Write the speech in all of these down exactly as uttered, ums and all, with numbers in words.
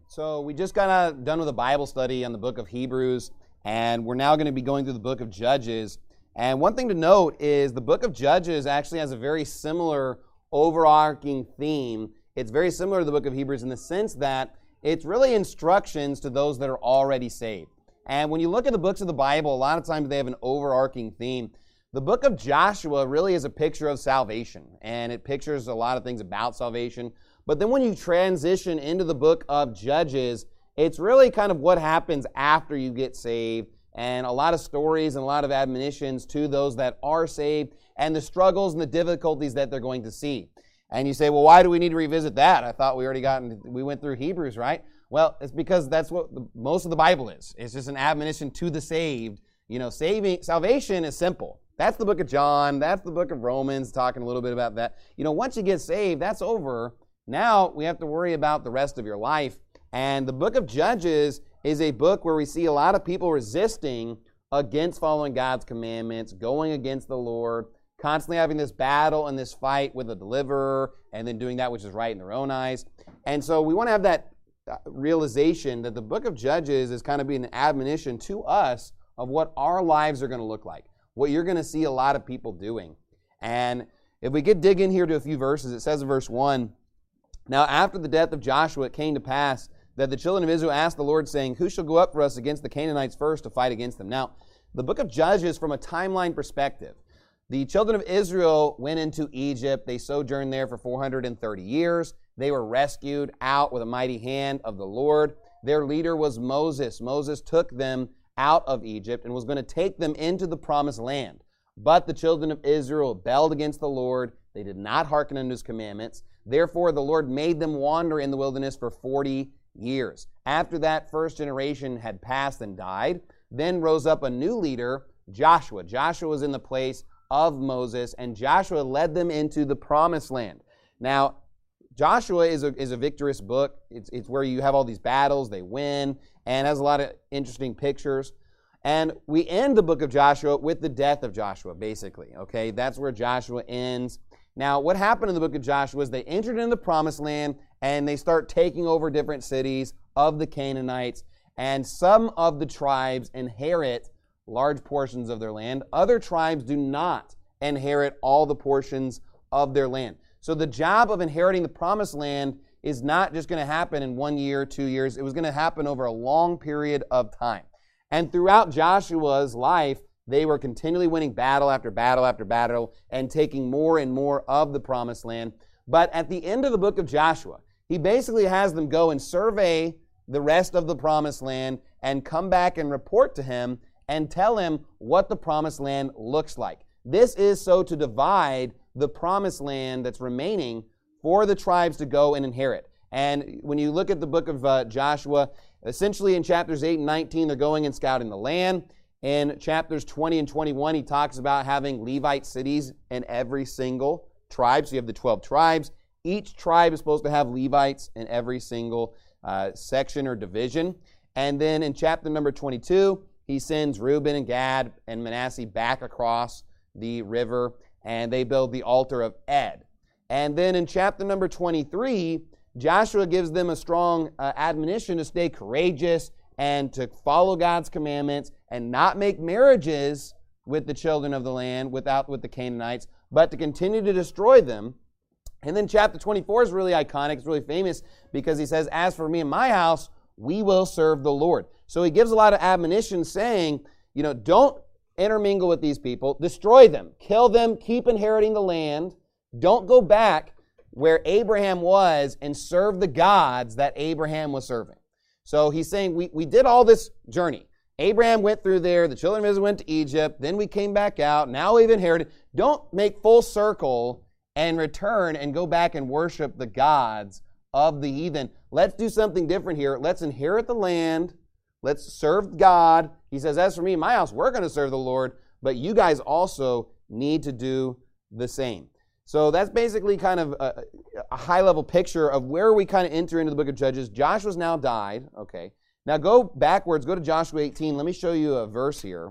So we just got done with a Bible study on the book of Hebrews, and we're now going to be going through the book of Judges. And one thing to note is the book of Judges actually has a very similar overarching theme. It's very similar to the book of Hebrews in the sense that it's really instructions to those that are already saved. And when you look at the books of the Bible, a lot of times they have an overarching theme. The book of Joshua really is a picture of salvation, and it pictures a lot of things about salvation. But then when you transition into the book of Judges, it's really kind of what happens after you get saved, and a lot of stories and a lot of admonitions to those that are saved and the struggles and the difficulties that they're going to see. And you say, well, why do we need to revisit that? I thought we already got into, we went through Hebrews, right? Well, it's because that's what the, most of the Bible is. It's just an admonition to the saved. You know, saving salvation is simple. That's the book of John. That's the book of Romans, talking a little bit about that. You know, once you get saved, that's over. Now we have to worry about the rest of your life. And the book of Judges is a book where we see a lot of people resisting against following God's commandments, going against the Lord, constantly having this battle and this fight with a deliverer, and then doing that which is right in their own eyes. And so we want to have that realization that the book of Judges is kind of being an admonition to us of what our lives are going to look like, what you're going to see a lot of people doing. And if we could dig in here to a few verses, it says in verse one, "Now after the death of Joshua it came to pass that the children of Israel asked the Lord, saying, Who shall go up for us against the Canaanites first to fight against them?" Now, the book of Judges, from a timeline perspective, the children of Israel went into Egypt. They sojourned there for four hundred thirty years. They were rescued out with a mighty hand of the Lord. Their leader was Moses. Moses took them out of Egypt and was going to take them into the promised land. But the children of Israel rebelled against the Lord. They did not hearken unto his commandments. Therefore, the Lord made them wander in the wilderness for forty years. After that first generation had passed and died, then rose up a new leader, Joshua. Joshua was in the place of Moses, and Joshua led them into the promised land. Now, Joshua is a, is a victorious book. It's, it's where you have all these battles, they win, and has a lot of interesting pictures. And we end the book of Joshua with the death of Joshua, basically. Okay, that's where Joshua ends. Now, what happened in the book of Joshua is they entered into the promised land, and they start taking over different cities of the Canaanites, and some of the tribes inherit large portions of their land. Other tribes do not inherit all the portions of their land. So the job of inheriting the promised land is not just going to happen in one year, two years. It was going to happen over a long period of time. And throughout Joshua's life, they were continually winning battle after battle after battle and taking more and more of the promised land. But at the end of the book of Joshua, he basically has them go and survey the rest of the promised land and come back and report to him and tell him what the promised land looks like. This is so to divide the promised land that's remaining for the tribes to go and inherit. And when you look at the book of uh, Joshua, essentially in chapters eight and nineteen, they're going and scouting the land. In chapters twenty and twenty-one, he talks about having Levite cities in every single tribe. So you have the twelve tribes. Each tribe is supposed to have Levites in every single uh, section or division. And then in chapter number twenty-two, he sends Reuben and Gad and Manasseh back across the river, and they build the altar of Ed. And then in chapter number twenty-three, Joshua gives them a strong uh, admonition to stay courageous and to follow God's commandments and not make marriages with the children of the land, without with the Canaanites, but to continue to destroy them. And then chapter twenty-four is really iconic. It's really famous because he says, "As for me and my house, we will serve the Lord." So he gives a lot of admonition saying, you know, don't intermingle with these people. Destroy them. Kill them. Keep inheriting the land. Don't go back where Abraham was and serve the gods that Abraham was serving. So he's saying, we, we did all this journey. Abraham went through there. The children of Israel went to Egypt. Then we came back out. Now we've inherited. Don't make full circle and return and go back and worship the gods of the heathen. Let's do something different here. Let's inherit the land. Let's serve God. He says, as for me and my house, we're going to serve the Lord, but you guys also need to do the same. So that's basically kind of a, a high-level picture of where we kind of enter into the book of Judges. Joshua's now died. Okay. Now go backwards. Go to Joshua eighteen. Let me show you a verse here.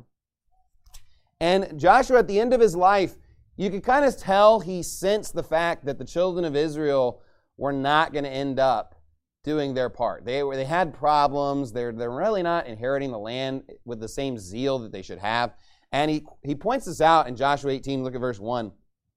And Joshua, at the end of his life, you could kind of tell he sensed the fact that the children of Israel were not going to end up doing their part. They were, they had problems. They're, they're really not inheriting the land with the same zeal that they should have. And he, he points this out in Joshua eighteen, look at verse one.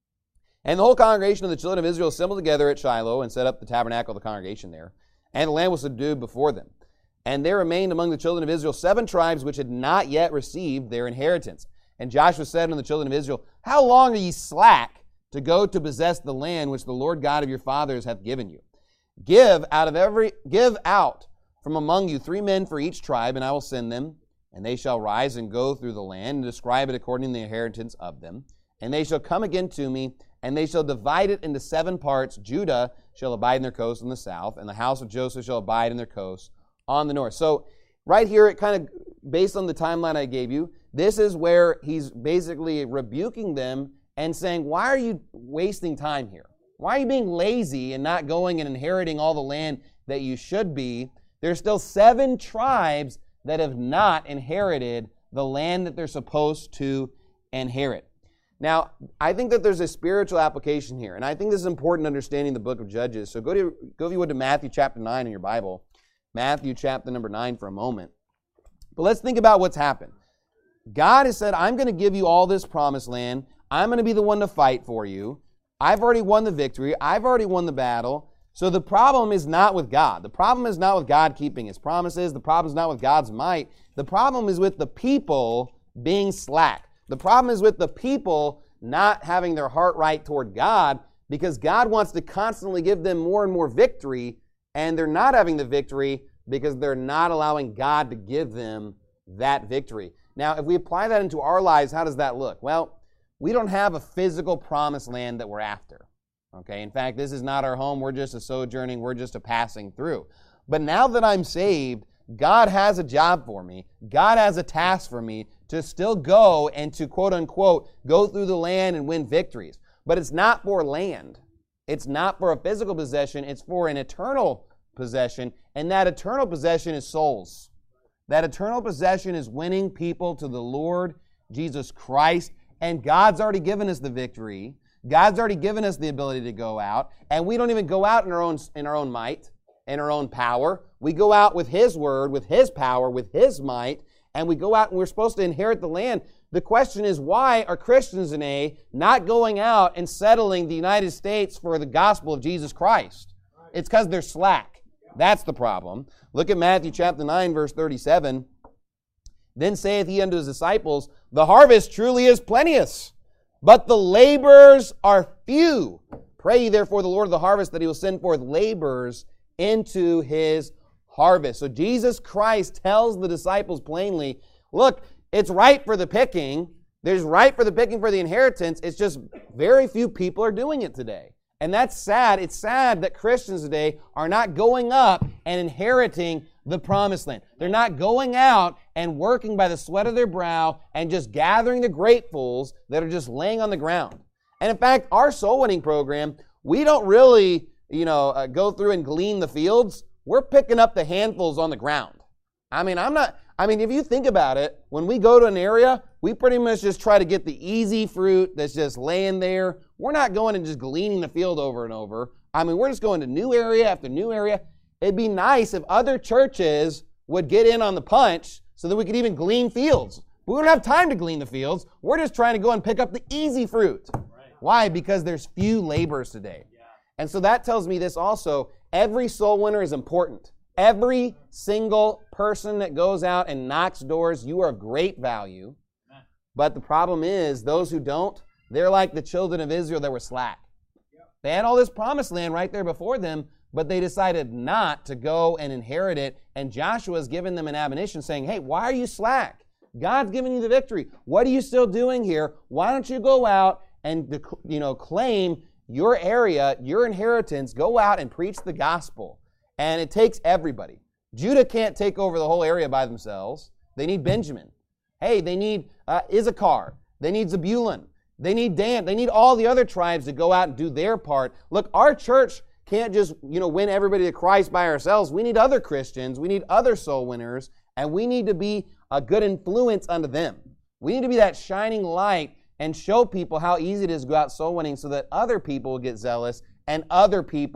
And the whole congregation of the children of Israel assembled together at Shiloh and set up the tabernacle of the congregation there. And the land was subdued before them. And there remained among the children of Israel seven tribes which had not yet received their inheritance. And Joshua said unto the children of Israel, How long are ye slack to go to possess the land which the Lord God of your fathers hath given you? Give out of every give out from among you three men for each tribe, and I will send them, and they shall rise and go through the land and describe it according to the inheritance of them. And they shall come again to me, and they shall divide it into seven parts. Judah shall abide in their coast on the south, and the house of Joseph shall abide in their coast on the north. So right here, it kind of, based on the timeline I gave you, this is where he's basically rebuking them and saying, why are you wasting time here? Why are you being lazy and not going and inheriting all the land that you should be? There's still seven tribes that have not inherited the land that they're supposed to inherit. Now, I think that there's a spiritual application here, and I think this is important understanding the book of Judges. So go to go if you would to Matthew chapter nine in your Bible. Matthew chapter number nine for a moment. But let's think about what's happened. God has said, I'm going to give you all this promised land. I'm going to be the one to fight for you. I've already won the victory. I've already won the battle. So the problem is not with God. The problem is not with God keeping His promises. The problem is not with God's might. The problem is with the people being slack. The problem is with the people not having their heart right toward God, because God wants to constantly give them more and more victory, and they're not having the victory because they're not allowing God to give them that victory. Now, if we apply that into our lives, how does that look? Well, we don't have a physical promised land that we're after. Okay, in fact, this is not our home. We're just a sojourning. We're just a passing through. But now that I'm saved, God has a job for me. God has a task for me to still go and to, quote unquote, go through the land and win victories. But it's not for land. It's not for a physical possession. It's for an eternal possession. And that eternal possession is souls. That eternal possession is winning people to the Lord Jesus Christ. And God's already given us the victory. God's already given us the ability to go out. And we don't even go out in our own, in our own might, in our own power. We go out with His word, with His power, with His might. And we go out and we're supposed to inherit the land. The question is, why are Christians today not going out and settling the United States for the gospel of Jesus Christ? It's because they're slack. That's the problem. Look at Matthew chapter nine, verse thirty-seven. Then saith He unto His disciples, The harvest truly is plenteous, but the laborers are few. Pray ye therefore the Lord of the harvest that He will send forth laborers into His harvest. So Jesus Christ tells the disciples plainly, look, it's ripe for the picking. There's ripe for the picking for the inheritance. It's just very few people are doing it today. And that's sad. It's sad that Christians today are not going up and inheriting the promised land. They're not going out and working by the sweat of their brow and just gathering the grapefuls that are just laying on the ground. And in fact, our soul winning program, we don't really, you know, uh, go through and glean the fields. We're picking up the handfuls on the ground. I mean, I'm not, I mean, if you think about it, when we go to an area, we pretty much just try to get the easy fruit that's just laying there. We're not going and just gleaning the field over and over. I mean, we're just going to new area after new area. It'd be nice if other churches would get in on the punch so that we could even glean fields. But we don't have time to glean the fields. We're just trying to go and pick up the easy fruit. Right. Why? Because there's few laborers today. Yeah. And so that tells me this also. Every soul winner is important. Every single person that goes out and knocks doors, you are of great value. But the problem is, those who don't, they're like the children of Israel that were slack. They had all this promised land right there before them, but they decided not to go and inherit it. And Joshua's given them an admonition saying, hey, why are you slack? God's giving you the victory. What are you still doing here? Why don't you go out and, you know, claim your area, your inheritance, go out and preach the gospel. And it takes everybody. Judah can't take over the whole area by themselves. They need Benjamin. Hey, they need uh, Issachar. They need Zebulun. They need Dan. They need all the other tribes to go out and do their part. Look, our church can't just, you know, win everybody to Christ by ourselves. We need other Christians. We need other soul winners. And we need to be a good influence unto them. We need to be that shining light and show people how easy it is to go out soul winning so that other people will get zealous and other people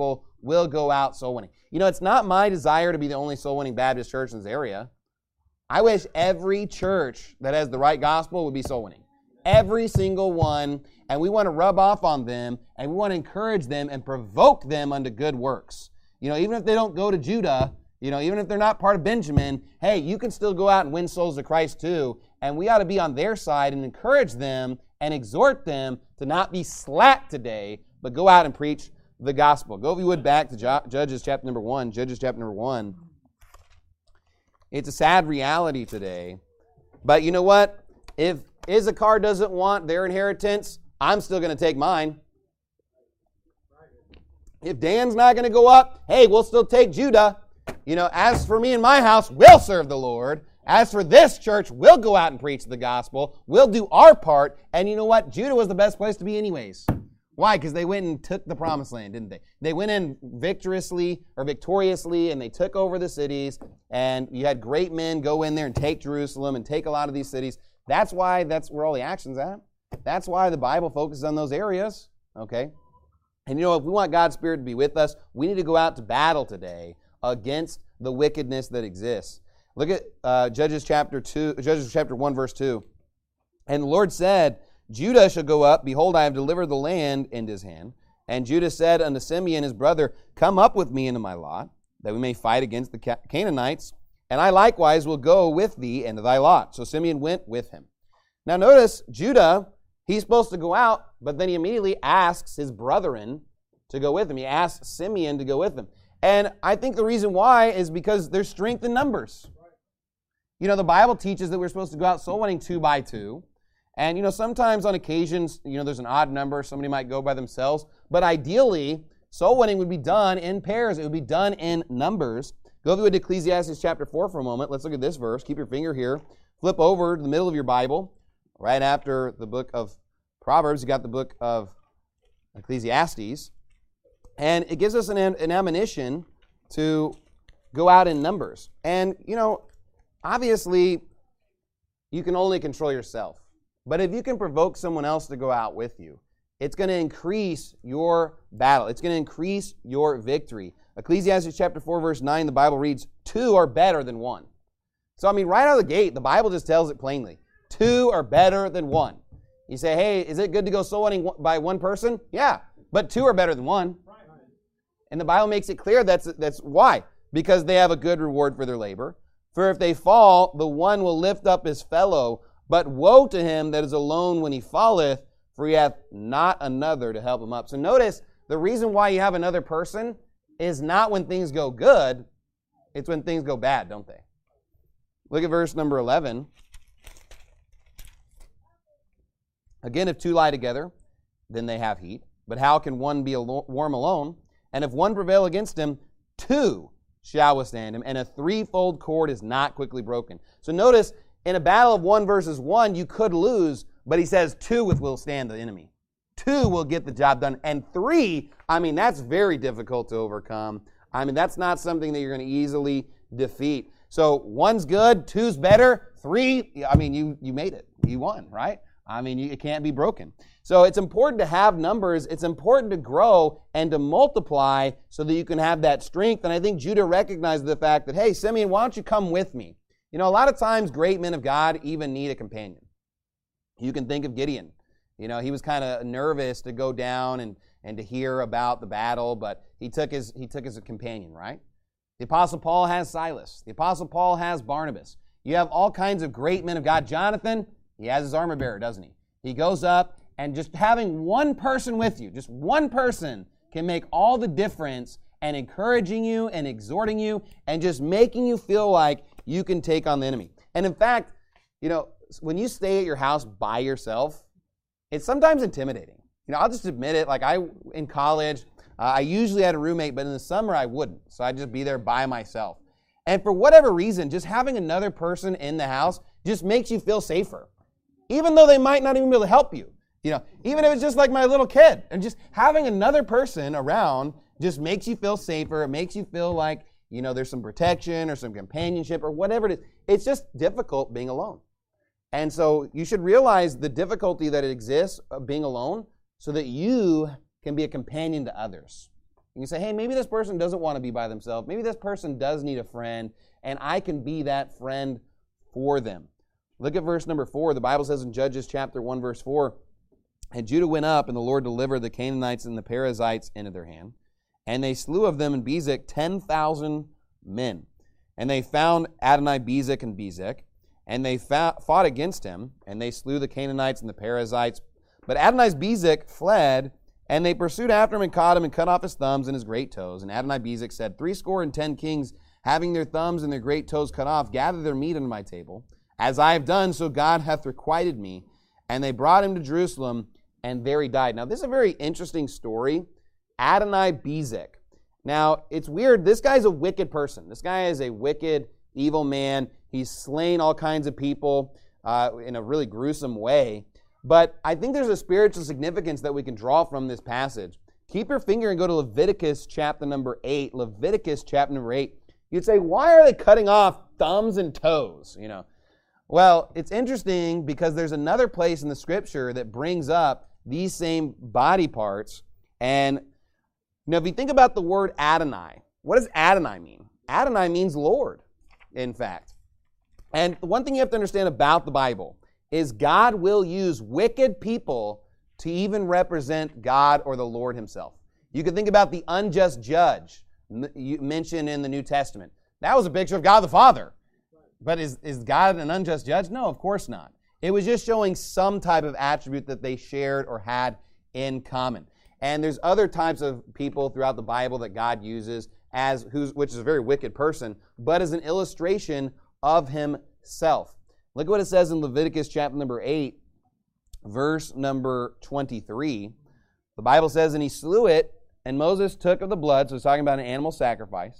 will go out soul winning. You know, it's not my desire to be the only soul winning Baptist church in this area. I wish every church that has the right gospel would be soul winning. Every single one. And we want to rub off on them, and we want to encourage them and provoke them unto good works. You know, even if they don't go to Judah, you know, even if they're not part of Benjamin, hey, you can still go out and win souls to Christ too. And we ought to be on their side and encourage them and exhort them to not be slack today, but go out and preach the gospel. Go, if you would, back to Judges chapter number one. Judges chapter number one. It's a sad reality today. But you know what? If Issachar doesn't want their inheritance, I'm still going to take mine. If Dan's not going to go up, hey, we'll still take Judah. You know, as for me and my house, we'll serve the Lord. As for this church, we'll go out and preach the gospel. We'll do our part. And you know what? Judah was the best place to be anyways. Why? Because they went and took the promised land, didn't they? They went in victoriously or victoriously, and they took over the cities. And you had great men go in there and take Jerusalem and take a lot of these cities. That's why that's where all the action's at. That's why the Bible focuses on those areas, okay? And you know, if we want God's Spirit to be with us, we need to go out to battle today against the wickedness that exists. Look at uh, Judges chapter two, Judges chapter one, verse two. And the Lord said, Judah shall go up. Behold, I have delivered the land into his hand. And Judah said unto Simeon his brother, come up with me into my lot, that we may fight against the Canaanites. And I likewise will go with thee into thy lot. So Simeon went with him. Now notice, Judah, he's supposed to go out, but then he immediately asks his brethren to go with him. He asks Simeon to go with him. And I think the reason why is because there's strength in numbers. You know, the Bible teaches that we're supposed to go out soul winning two by two. And, you know, sometimes on occasions, you know, there's an odd number. Somebody might go by themselves. But ideally, soul winning would be done in pairs. It would be done in numbers. Go if you would to Ecclesiastes chapter four for a moment. Let's look at this verse. Keep your finger here. Flip over to the middle of your Bible. Right after the book of Proverbs, you got the book of Ecclesiastes. And it gives us an, an admonition to go out in numbers. And, you know, obviously, you can only control yourself. But if you can provoke someone else to go out with you, it's going to increase your battle. It's going to increase your victory. Ecclesiastes chapter four, verse nine, the Bible reads, two are better than one. So, I mean, right out of the gate, the Bible just tells it plainly. Two are better than one. You say, hey, is it good to go soul winning by one person? Yeah, but two are better than one. And the Bible makes it clear that's, that's why. Because they have a good reward for their labor. For if they fall, the one will lift up his fellow. But woe to him that is alone when he falleth, for he hath not another to help him up. So notice, the reason why you have another person is not when things go good. It's when things go bad, don't they? Look at verse number eleven. Again, if two lie together, then they have heat. But how can one be alo- warm alone? And if one prevail against him, two shall withstand him. And a threefold cord is not quickly broken. So notice, in a battle of one versus one, you could lose, but he says two will withstand the enemy. Two will get the job done. And three, I mean, that's very difficult to overcome. I mean, that's not something that you're going to easily defeat. So one's good, two's better, three, I mean, you, you made it. You won, right? I mean, you, it can't be broken. So it's important to have numbers. It's important to grow and to multiply so that you can have that strength. And I think Judah recognized the fact that, hey, Simeon, why don't you come with me? You know, a lot of times great men of God even need a companion. You can think of Gideon. You know, he was kind of nervous to go down and, and to hear about the battle, but he took his he took his companion, right? The Apostle Paul has Silas. The Apostle Paul has Barnabas. You have all kinds of great men of God. Jonathan, he has his armor bearer, doesn't he? He goes up, and just having one person with you, just one person, can make all the difference and encouraging you and exhorting you and just making you feel like you can take on the enemy. And in fact, you know, when you stay at your house by yourself, it's sometimes intimidating. You know, I'll just admit it. Like I, in college, uh, I usually had a roommate, but in the summer I wouldn't. So I'd just be there by myself. And for whatever reason, just having another person in the house just makes you feel safer. Even though they might not even be able to help you. You know, even if it's just like my little kid. And just having another person around just makes you feel safer. It makes you feel like, you know, there's some protection or some companionship or whatever it is. It's just difficult being alone. And so you should realize the difficulty that it exists of being alone so that you can be a companion to others. You can say, hey, maybe this person doesn't want to be by themselves. Maybe this person does need a friend, and I can be that friend for them. Look at verse number four. The Bible says in Judges chapter one, verse four, and Judah went up, and the Lord delivered the Canaanites and the Perizzites into their hand. And they slew of them in Bezek ten thousand men. And they found Adonai-Bezek and Bezek, and they fought against him, and they slew the Canaanites and the Perizzites. But Adonai-Bezek fled, and they pursued after him and caught him and cut off his thumbs and his great toes. And Adonai-Bezek said, Threescore and ten kings, having their thumbs and their great toes cut off, gather their meat unto my table. As I have done, so God hath requited me. And they brought him to Jerusalem, and there he died. Now, this is a very interesting story. Adonai-Bezek. Now, it's weird. This guy's a wicked person. This guy is a wicked, evil man. He's slain all kinds of people uh, in a really gruesome way. But I think there's a spiritual significance that we can draw from this passage. Keep your finger and go to Leviticus chapter number eight. Leviticus chapter number eight. You'd say, why are they cutting off thumbs and toes? You know, well, it's interesting because there's another place in the Scripture that brings up these same body parts. And now, if you think about the word Adonai, what does Adonai mean? Adonai means Lord, in fact. And one thing you have to understand about the Bible is God will use wicked people to even represent God or the Lord himself. You can think about the unjust judge mentioned in the New Testament. That was a picture of God the Father. But is, is God an unjust judge? No, of course not. It was just showing some type of attribute that they shared or had in common. And there's other types of people throughout the Bible that God uses as who's which is a very wicked person, but as an illustration of himself. Look at what it says in Leviticus chapter number eight, verse number twenty-three. The Bible says, and he slew it, and Moses took of the blood, so it's talking about an animal sacrifice,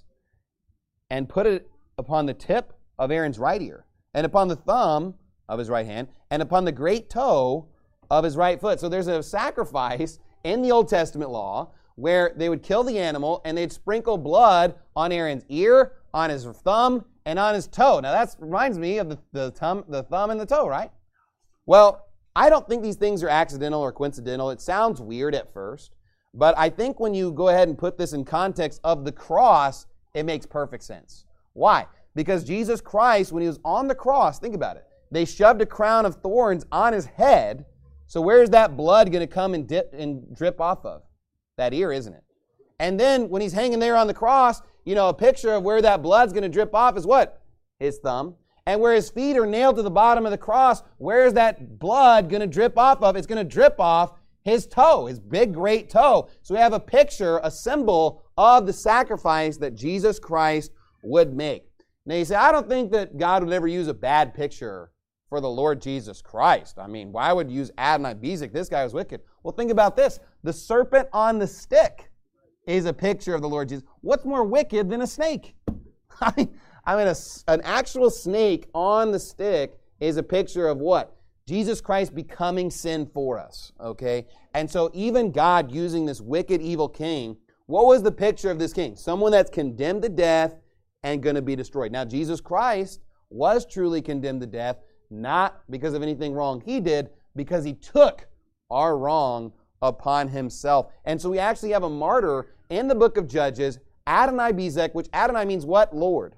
and put it upon the tip of Aaron's right ear, and upon the thumb of his right hand, and upon the great toe of his right foot. So there's a sacrifice in the Old Testament law where they would kill the animal and they'd sprinkle blood on Aaron's ear, on his thumb, and on his toe. Now that reminds me of the, the, thumb, the thumb and the toe, right? Well, I don't think these things are accidental or coincidental. It sounds weird at first, but I think when you go ahead and put this in context of the cross, it makes perfect sense. Why? Because Jesus Christ, when he was on the cross, think about it, they shoved a crown of thorns on his head. So where's that blood going to come and dip and drip off of? That ear, isn't it? And then when he's hanging there on the cross, you know, a picture of where that blood's going to drip off is what? His thumb. And where his feet are nailed to the bottom of the cross, where's that blood going to drip off of? It's going to drip off his toe, his big, great toe. So we have a picture, a symbol of the sacrifice that Jesus Christ would make. Now you say, I don't think that God would ever use a bad picture for the Lord Jesus Christ. I mean, why would you use Adonai-Bezek? This guy was wicked. Well, think about this. The serpent on the stick is a picture of the Lord Jesus. What's more wicked than a snake? I mean, I mean a, an actual snake on the stick is a picture of what? Jesus Christ becoming sin for us, okay? And so even God using this wicked, evil king, what was the picture of this king? Someone that's condemned to death and going to be destroyed. Now, Jesus Christ was truly condemned to death, not because of anything wrong he did, because he took our wrong upon himself. And so we actually have a martyr in the book of Judges, Adonai-Bezek, which Adonai means what? Lord.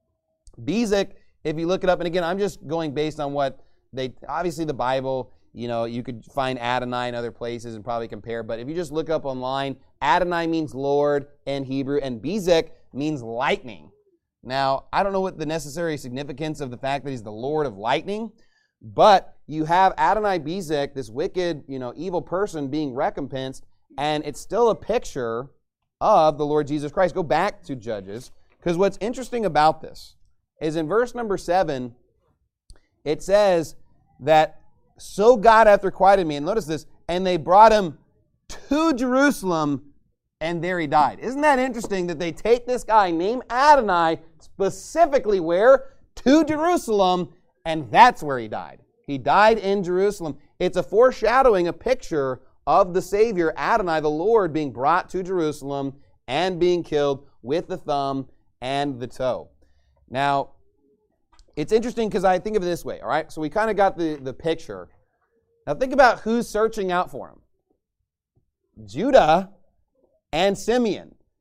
Bezek, if you look it up, and again, I'm just going based on what they, obviously the Bible, you know, you could find Adonai in other places and probably compare, but if you just look up online, Adonai means Lord in Hebrew, and Bezek means lightning. Now, I don't know what the necessary significance of the fact that he's the Lord of lightning, but you have Adonai-Bezek, this wicked, you know, evil person being recompensed, and it's still a picture of the Lord Jesus Christ. Go back to Judges, because what's interesting about this is in verse number seven, it says that, so God hath requited me, and notice this, and they brought him to Jerusalem, and there he died. Isn't that interesting that they take this guy named Adonai specifically where? To Jerusalem, and that's where he died. He died in Jerusalem. It's a foreshadowing, a picture of the Savior, Adonai, the Lord, being brought to Jerusalem and being killed with the thumb and the toe. Now, it's interesting because I think of it this way, all right? So we kind of got the, the picture. Now think about who's searching out for him. Judah and Simeon.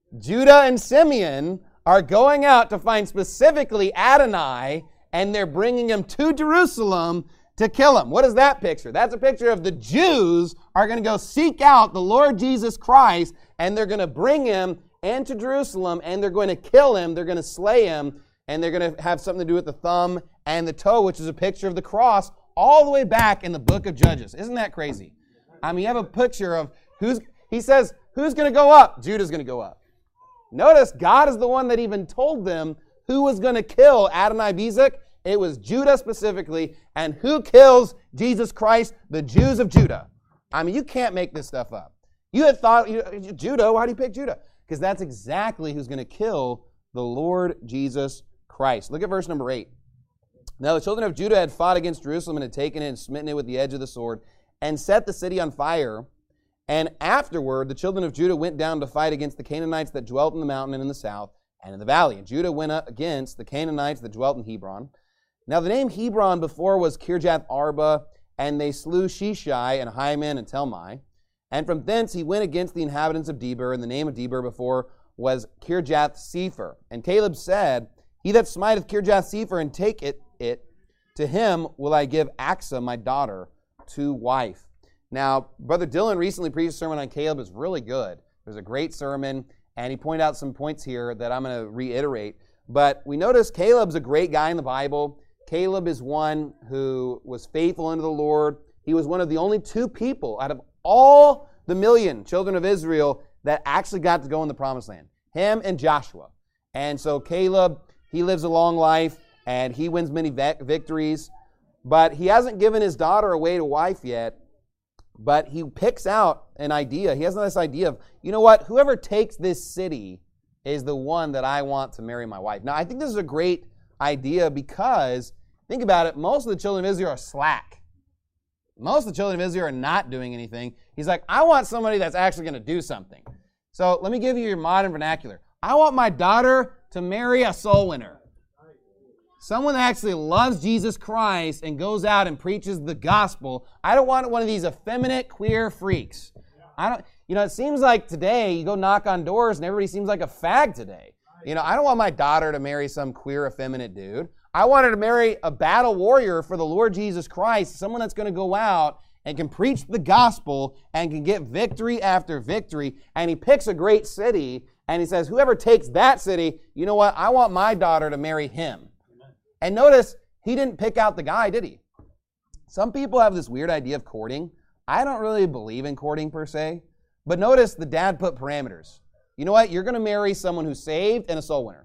Judah and Simeon are going out to find specifically Adonai, and they're bringing him to Jerusalem to kill him. What is that picture? That's a picture of the Jews are going to go seek out the Lord Jesus Christ, and they're going to bring him into Jerusalem, and they're going to kill him, they're going to slay him, and they're going to have something to do with the thumb and the toe, which is a picture of the cross, all the way back in the book of Judges. Isn't that crazy? I mean, you have a picture of who's, he says, who's going to go up? Judah's going to go up. Notice, God is the one that even told them who was going to kill Adonai-Bezek. It was Judah specifically. And who kills Jesus Christ? The Jews of Judah. I mean, you can't make this stuff up. You had thought, you, Judah, why do you pick Judah? Because that's exactly who's going to kill the Lord Jesus Christ. Look at verse number eight. Now the children of Judah had fought against Jerusalem and had taken it and smitten it with the edge of the sword and set the city on fire. And afterward, the children of Judah went down to fight against the Canaanites that dwelt in the mountain and in the south and in the valley. And Judah went up against the Canaanites that dwelt in Hebron. Now the name Hebron before was Kirjath Arba, and they slew Sheshai and Hyman and Telmai. And from thence he went against the inhabitants of Debir, and the name of Debir before was Kirjath Sepher. And Caleb said, He that smiteth Kirjath Sepher and take it, it, to him will I give Achsah my daughter to wife. Now, Brother Dylan recently preached a sermon on Caleb. It's really good. It was a great sermon, and he pointed out some points here that I'm going to reiterate. But we notice Caleb's a great guy in the Bible. Caleb is one who was faithful unto the Lord. He was one of the only two people out of all the million children of Israel that actually got to go in the promised land. Him and Joshua. And so Caleb, he lives a long life, and he wins many victories. But he hasn't given his daughter away to wife yet. But he picks out an idea. He has this idea of, you know what, whoever takes this city is the one that I want to marry my wife. Now, I think this is a great idea because, think about it, most of the children of Israel are slack. Most of the children of Israel are not doing anything. He's like, I want somebody that's actually going to do something. So let me give you your modern vernacular. I want my daughter to marry a soul winner. Someone that actually loves Jesus Christ and goes out and preaches the gospel. I don't want one of these effeminate queer freaks. I don't, you know, it seems like today you go knock on doors and everybody seems like a fag today. You know, I don't want my daughter to marry some queer, effeminate dude. I want her to marry a battle warrior for the Lord Jesus Christ, someone that's going to go out and can preach the gospel and can get victory after victory. And he picks a great city and he says, whoever takes that city, you know what? I want my daughter to marry him. And notice, he didn't pick out the guy, did he? Some people have this weird idea of courting. I don't really believe in courting per se. But notice the dad put parameters. You know what? You're going to marry someone who's saved and a soul winner.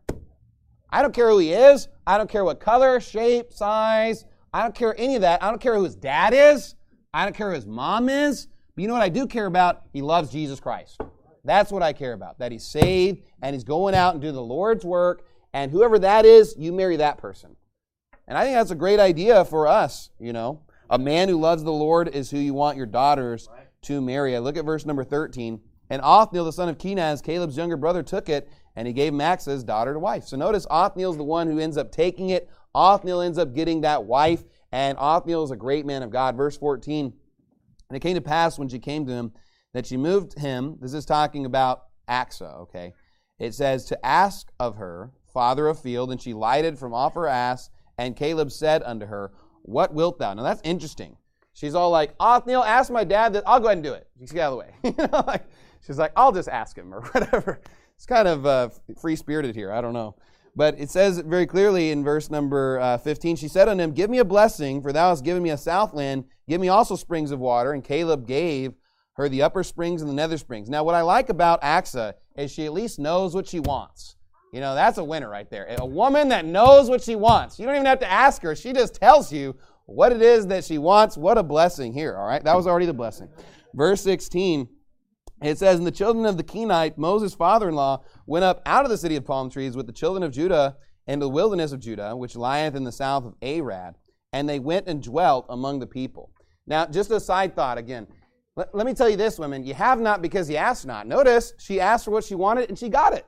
I don't care who he is. I don't care what color, shape, size. I don't care any of that. I don't care who his dad is. I don't care who his mom is. But you know what I do care about? He loves Jesus Christ. That's what I care about. That he's saved and he's going out and doing the Lord's work. And whoever that is, you marry that person. And I think that's a great idea for us, you know. A man who loves the Lord is who you want your daughters to marry. I look at verse number thirteen. And Othniel, the son of Kenaz, Caleb's younger brother, took it, and he gave Achsah his daughter to wife. So notice Othniel's the one who ends up taking it. Othniel ends up getting that wife, and Othniel is a great man of God. Verse fourteen. And it came to pass when she came to him that she moved him. This is talking about Achsah, okay. It says, to ask of her, father of field, and she lighted from off her ass. And Caleb said unto her, what wilt thou? Now that's interesting. She's all like, Othniel, ask my dad that. I'll go ahead and do it. Just get out of the way. you know, like, she's like, I'll just ask him or whatever. It's kind of uh, free-spirited here. I don't know. But it says very clearly in verse number uh, fifteen, she said unto him, give me a blessing, for thou hast given me a south land. Give me also springs of water. And Caleb gave her the upper springs and the nether springs. Now what I like about Achsah is she at least knows what she wants. You know, that's a winner right there. A woman that knows what she wants. You don't even have to ask her. She just tells you what it is that she wants. What a blessing here, all right? That was already the blessing. Verse sixteen, it says, and the children of the Kenite, Moses' father-in-law, went up out of the city of palm trees with the children of Judah into the wilderness of Judah, which lieth in the south of Arad, and they went and dwelt among the people. Now, just a side thought again. Let, let me tell you this, women. You have not because you ask not. Notice, she asked for what she wanted, and she got it.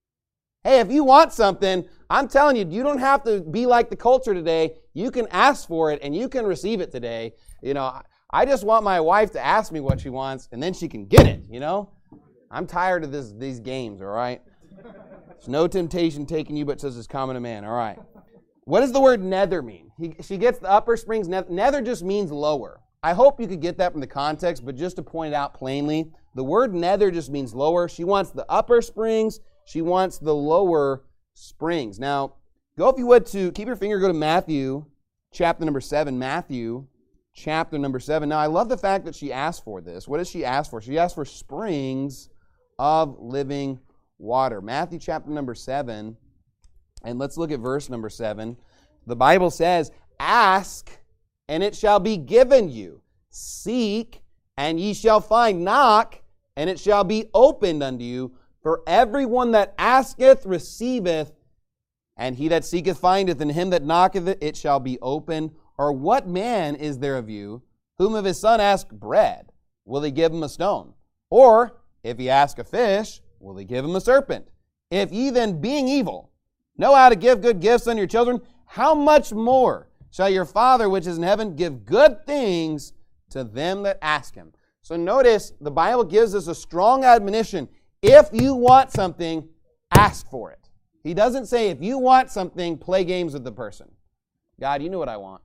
Hey, if you want something, I'm telling you, you don't have to be like the culture today. You can ask for it, and you can receive it today. You know, I just want my wife to ask me what she wants, and then she can get it, you know? I'm tired of this these games, all right? There's no temptation taking you, but such as common to man, all right? What does the word nether mean? He, she gets the upper springs. Nether, nether just means lower. I hope you could get that from the context, but just to point it out plainly, the word nether just means lower. She wants the upper springs. She wants the lower springs. Now, go if you would to, keep your finger, go to Matthew chapter number seven. Matthew chapter number seven. Now, I love the fact that she asked for this. What does she ask for? She asked for springs of living water. Matthew chapter number seven. And let's look at verse number seven. The Bible says, ask, and it shall be given you. Seek, and ye shall find. Knock, and it shall be opened unto you. For everyone that asketh receiveth, and he that seeketh findeth, and him that knocketh it shall be opened. Or what man is there of you, whom if his son ask bread, will he give him a stone? Or if he ask a fish, will he give him a serpent? If ye then, being evil, know how to give good gifts unto your children, how much more shall your Father which is in heaven give good things to them that ask him? So notice the Bible gives us a strong admonition. If you want something, ask for it. He doesn't say if you want something, play games with the person. God, you know what I want.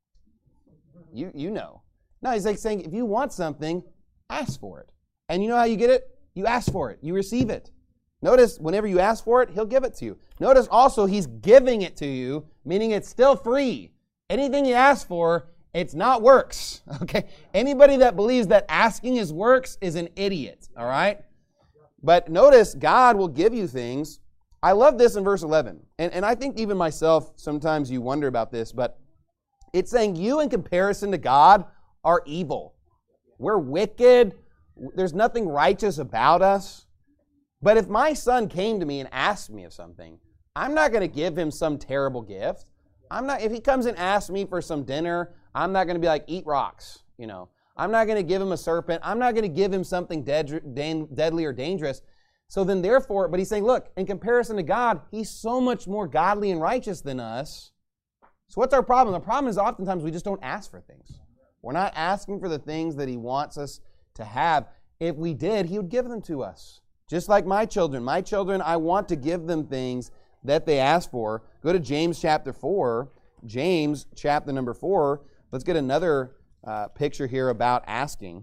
You, you know. No, he's like saying if you want something, ask for it. And you know how you get it? You ask for it. You receive it. Notice, whenever you ask for it, he'll give it to you. Notice also, he's giving it to you, meaning it's still free. Anything you ask for, it's not works. Okay? Anybody that believes that asking is works is an idiot. All right? But notice, God will give you things. I love this in verse eleven. And, and I think even myself, sometimes you wonder about this, but it's saying you in comparison to God are evil. We're wicked. There's nothing righteous about us. But if my son came to me and asked me of something, I'm not going to give him some terrible gift. I'm not. If he comes and asks me for some dinner, I'm not going to be like, eat rocks, you know. I'm not going to give him a serpent. I'm not going to give him something dead, dan, deadly or dangerous. So then therefore, but he's saying, look, in comparison to God, he's so much more godly and righteous than us. So what's our problem? The problem is oftentimes we just don't ask for things. We're not asking for the things that he wants us to have. If we did, he would give them to us. Just like my children. My children, I want to give them things that they ask for. Go to James chapter four. James chapter number four. Let's get another uh, picture here about asking.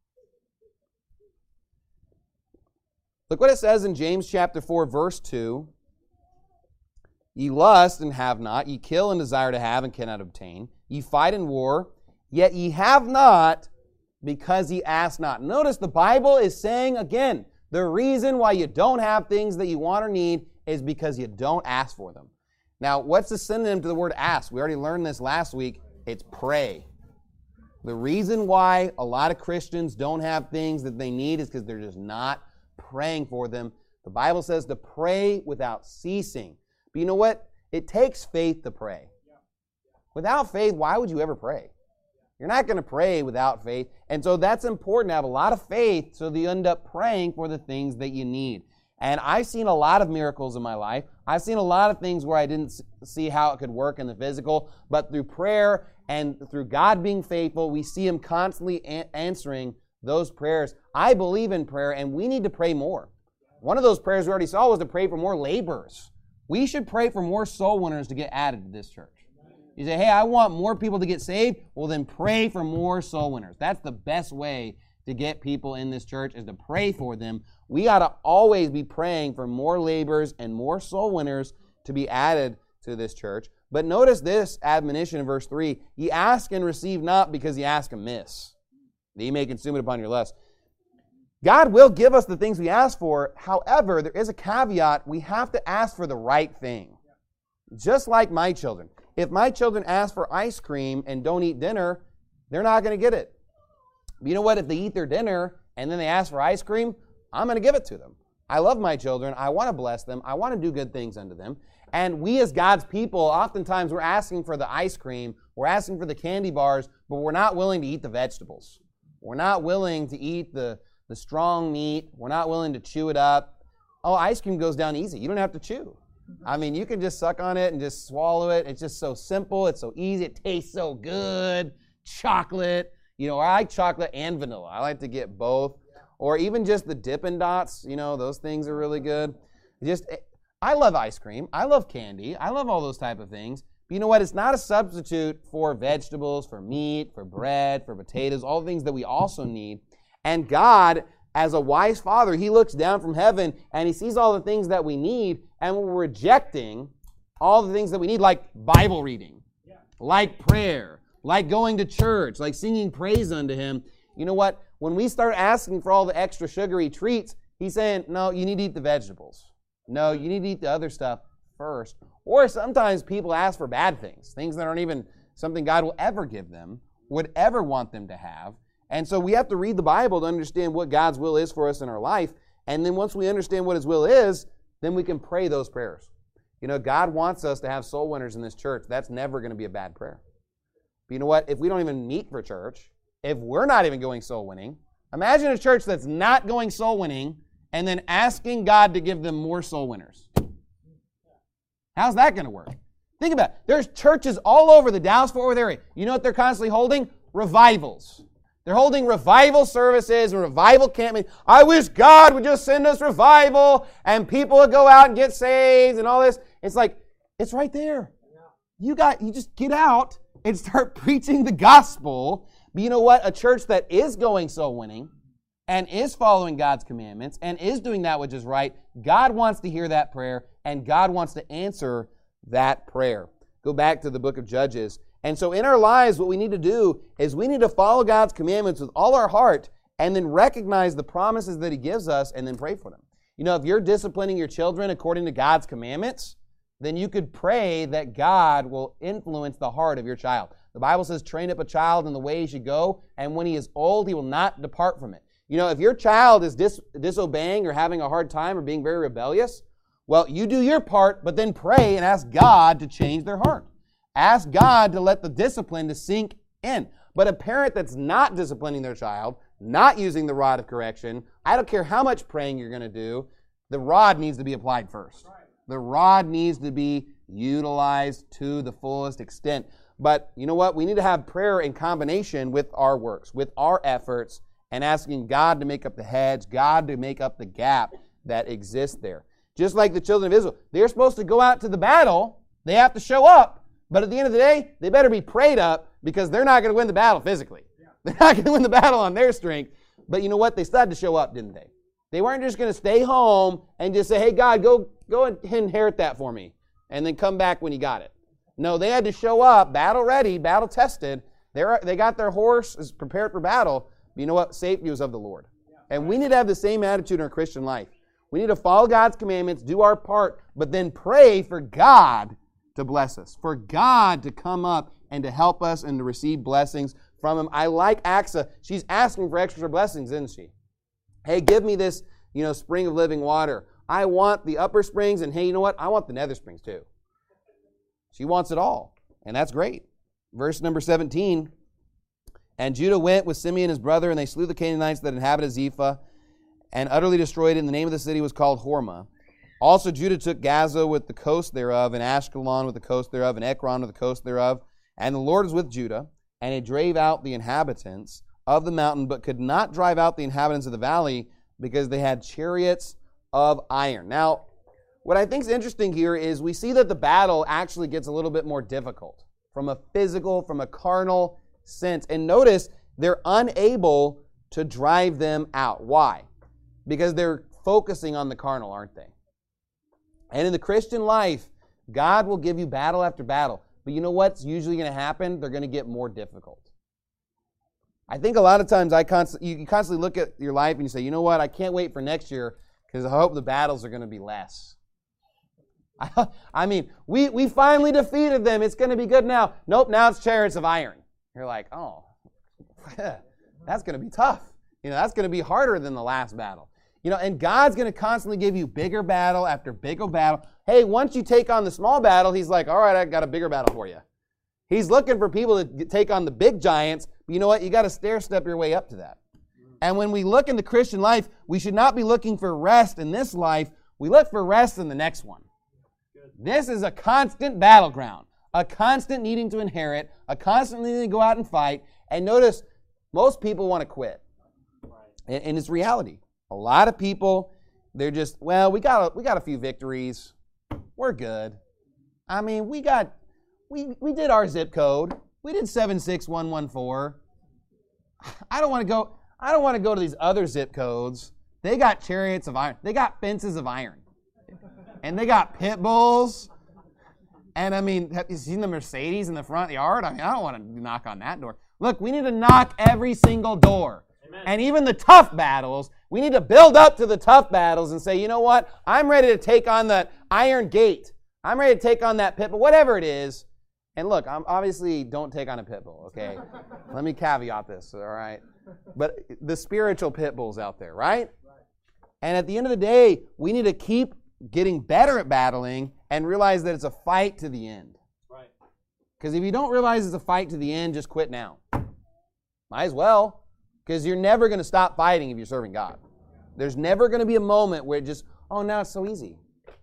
Look what it says in James chapter four, verse two. Ye lust and have not. Ye kill and desire to have and cannot obtain. Ye fight in war, yet ye have not because ye ask not. Notice the Bible is saying again, the reason why you don't have things that you want or need is because you don't ask for them. Now, what's the synonym to the word ask? We already learned this last week. It's pray. The reason why a lot of Christians don't have things that they need is because they're just not praying for them. The Bible says to pray without ceasing. But you know what? It takes faith to pray. Without faith, why would you ever pray? You're not going to pray without faith. And so that's important to have a lot of faith so that you end up praying for the things that you need. And I've seen a lot of miracles in my life. I've seen a lot of things where I didn't see how it could work in the physical. But through prayer and through God being faithful, we see him constantly a- answering those prayers. I believe in prayer, and we need to pray more. One of those prayers we already saw was to pray for more laborers. We should pray for more soul winners to get added to this church. You say, hey, I want more people to get saved. Well, then pray for more soul winners. That's the best way to get people in this church is to pray for them. We ought to always be praying for more laborers and more soul winners to be added to this church. But notice this admonition in verse three. Ye ask and receive not because ye ask amiss, that ye may consume it upon your lust. God will give us the things we ask for. However, there is a caveat. We have to ask for the right thing. Just like my children. If my children ask for ice cream and don't eat dinner, they're not going to get it. But you know what? If they eat their dinner and then they ask for ice cream, I'm going to give it to them. I love my children. I want to bless them. I want to do good things unto them. And we as God's people, oftentimes we're asking for the ice cream, we're asking for the candy bars, but we're not willing to eat the vegetables. We're not willing to eat the, the strong meat. We're not willing to chew it up. Oh, ice cream goes down easy. You don't have to chew. I mean, you can just suck on it and just swallow it. It's just so simple. It's so easy. It tastes so good. Chocolate. You know, I like chocolate and vanilla. I like to get both. or even just the Dippin' Dots. You know, those things are really good. Just, I love ice cream. I love candy. I love all those type of things. But you know what? It's not a substitute for vegetables, for meat, for bread, for potatoes, all the things that we also need. And God, as a wise Father, He looks down from heaven and He sees all the things that we need, and we're rejecting all the things that we need, like Bible reading, yeah. like prayer, like going to church, like singing praise unto Him. You know what? When we start asking for all the extra sugary treats, He's saying, no, you need to eat the vegetables. No, you need to eat the other stuff first. Or sometimes people ask for bad things, things that aren't even something God will ever give them, would ever want them to have. And so we have to read the Bible to understand what God's will is for us in our life. And then once we understand what His will is, then we can pray those prayers. You know, God wants us to have soul winners in this church. That's never going to be a bad prayer. But you know what? If we don't even meet for church, if we're not even going soul winning, imagine a church that's not going soul winning and then asking God to give them more soul winners. How's that going to work? Think about it. There's churches all over the Dallas-Fort Worth area. You know what they're constantly holding? Revivals. They're holding revival services and revival camp meetings. I wish God would just send us revival and people would go out and get saved and all this. It's like, it's right there. You got, you just get out and start preaching the gospel. But you know what? A church that is going soul winning and is following God's commandments and is doing that which is right, God wants to hear that prayer and God wants to answer that prayer. Go back to the book of Judges. And so in our lives, what we need to do is we need to follow God's commandments with all our heart and then recognize the promises that He gives us and then pray for them. You know, if you're disciplining your children according to God's commandments, then you could pray that God will influence the heart of your child. The Bible says, train up a child in the way he should go, and when he is old, he will not depart from it. You know, if your child is dis- disobeying or having a hard time or being very rebellious, well, you do your part, but then pray and ask God to change their heart. Ask God to let the discipline to sink in. But a parent that's not disciplining their child, not using the rod of correction, I don't care how much praying you're going to do, the rod needs to be applied first. The rod needs to be utilized to the fullest extent. But you know what? We need to have prayer in combination with our works, with our efforts, and asking God to make up the hedge, God to make up the gap that exists there. Just like the children of Israel, they're supposed to go out to the battle. They have to show up. But at the end of the day, they better be prayed up because they're not going to win the battle physically. Yeah. They're not going to win the battle on their strength. But you know what? They still had to show up, didn't they? They weren't just going to stay home and just say, hey, God, go, go and inherit that for me, and then come back when you got it. No, they had to show up, battle ready, battle tested. They're, they got their horse is prepared for battle. But you know what? Safety was of the Lord. Yeah. And we need to have the same attitude in our Christian life. We need to follow God's commandments, do our part, but then pray for God to bless us, for God to come up and to help us and to receive blessings from Him. I like Axa. She's asking for extra blessings, isn't she? Hey, give me this, you know, spring of living water. I want the upper springs, and hey, you know what? I want the nether springs too. She wants it all, and that's great. Verse number seventeen, and Judah went with Simeon his brother, and they slew the Canaanites that inhabited Zephath, and utterly destroyed it, and the name of the city was called Hormah. Also Judah took Gaza with the coast thereof, and Ashkelon with the coast thereof, and Ekron with the coast thereof. And the Lord was with Judah, and he drave out the inhabitants of the mountain, but could not drive out the inhabitants of the valley, because they had chariots of iron. Now, what I think is interesting here is we see that the battle actually gets a little bit more difficult from a physical, from a carnal sense. And notice they're unable to drive them out. Why? Because they're focusing on the carnal, aren't they? And in the Christian life, God will give you battle after battle. But you know what's usually going to happen? They're going to get more difficult. I think a lot of times I const- you constantly look at your life and you say, you know what, I can't wait for next year because I hope the battles are going to be less. I mean, we, we finally defeated them. It's going to be good now. Nope, now it's chariots of iron. You're like, oh, that's going to be tough. You know, that's going to be harder than the last battle. You know, and God's going to constantly give you bigger battle after bigger battle. Hey, once you take on the small battle, He's like, all right, I got a bigger battle for you. He's looking for people to take on the big giants. But you know what? You got to stair-step your way up to that. And when we look in the Christian life, we should not be looking for rest in this life. We look for rest in the next one. This is a constant battleground, a constant needing to inherit, a constant needing to go out and fight. And notice, most people want to quit. And, and it's reality. A lot of people, they're just, well, we got a, we got a few victories. We're good. I mean, we got, we, we did our zip code. We did seven six one one four. I don't want to go, I don't want to go to these other zip codes. They got chariots of iron. They got fences of iron. And they got pit bulls. And I mean, have you seen the Mercedes in the front yard? I mean, I don't want to knock on that door. Look, we need to knock every single door. Amen. And even the tough battles, we need to build up to the tough battles and say, you know what? I'm ready to take on that iron gate. I'm ready to take on that pit bull, whatever it is. And look, I'm obviously don't take on a pit bull, okay? Let me caveat this, all right? But the spiritual pit bulls out there, right? And at the end of the day, we need to keep getting better at battling and realize that it's a fight to the end. Right. Because if you don't realize it's a fight to the end, just quit now. Might as well. Because you're never going to stop fighting if you're serving God. There's never going to be a moment where it just, oh, now it's so easy.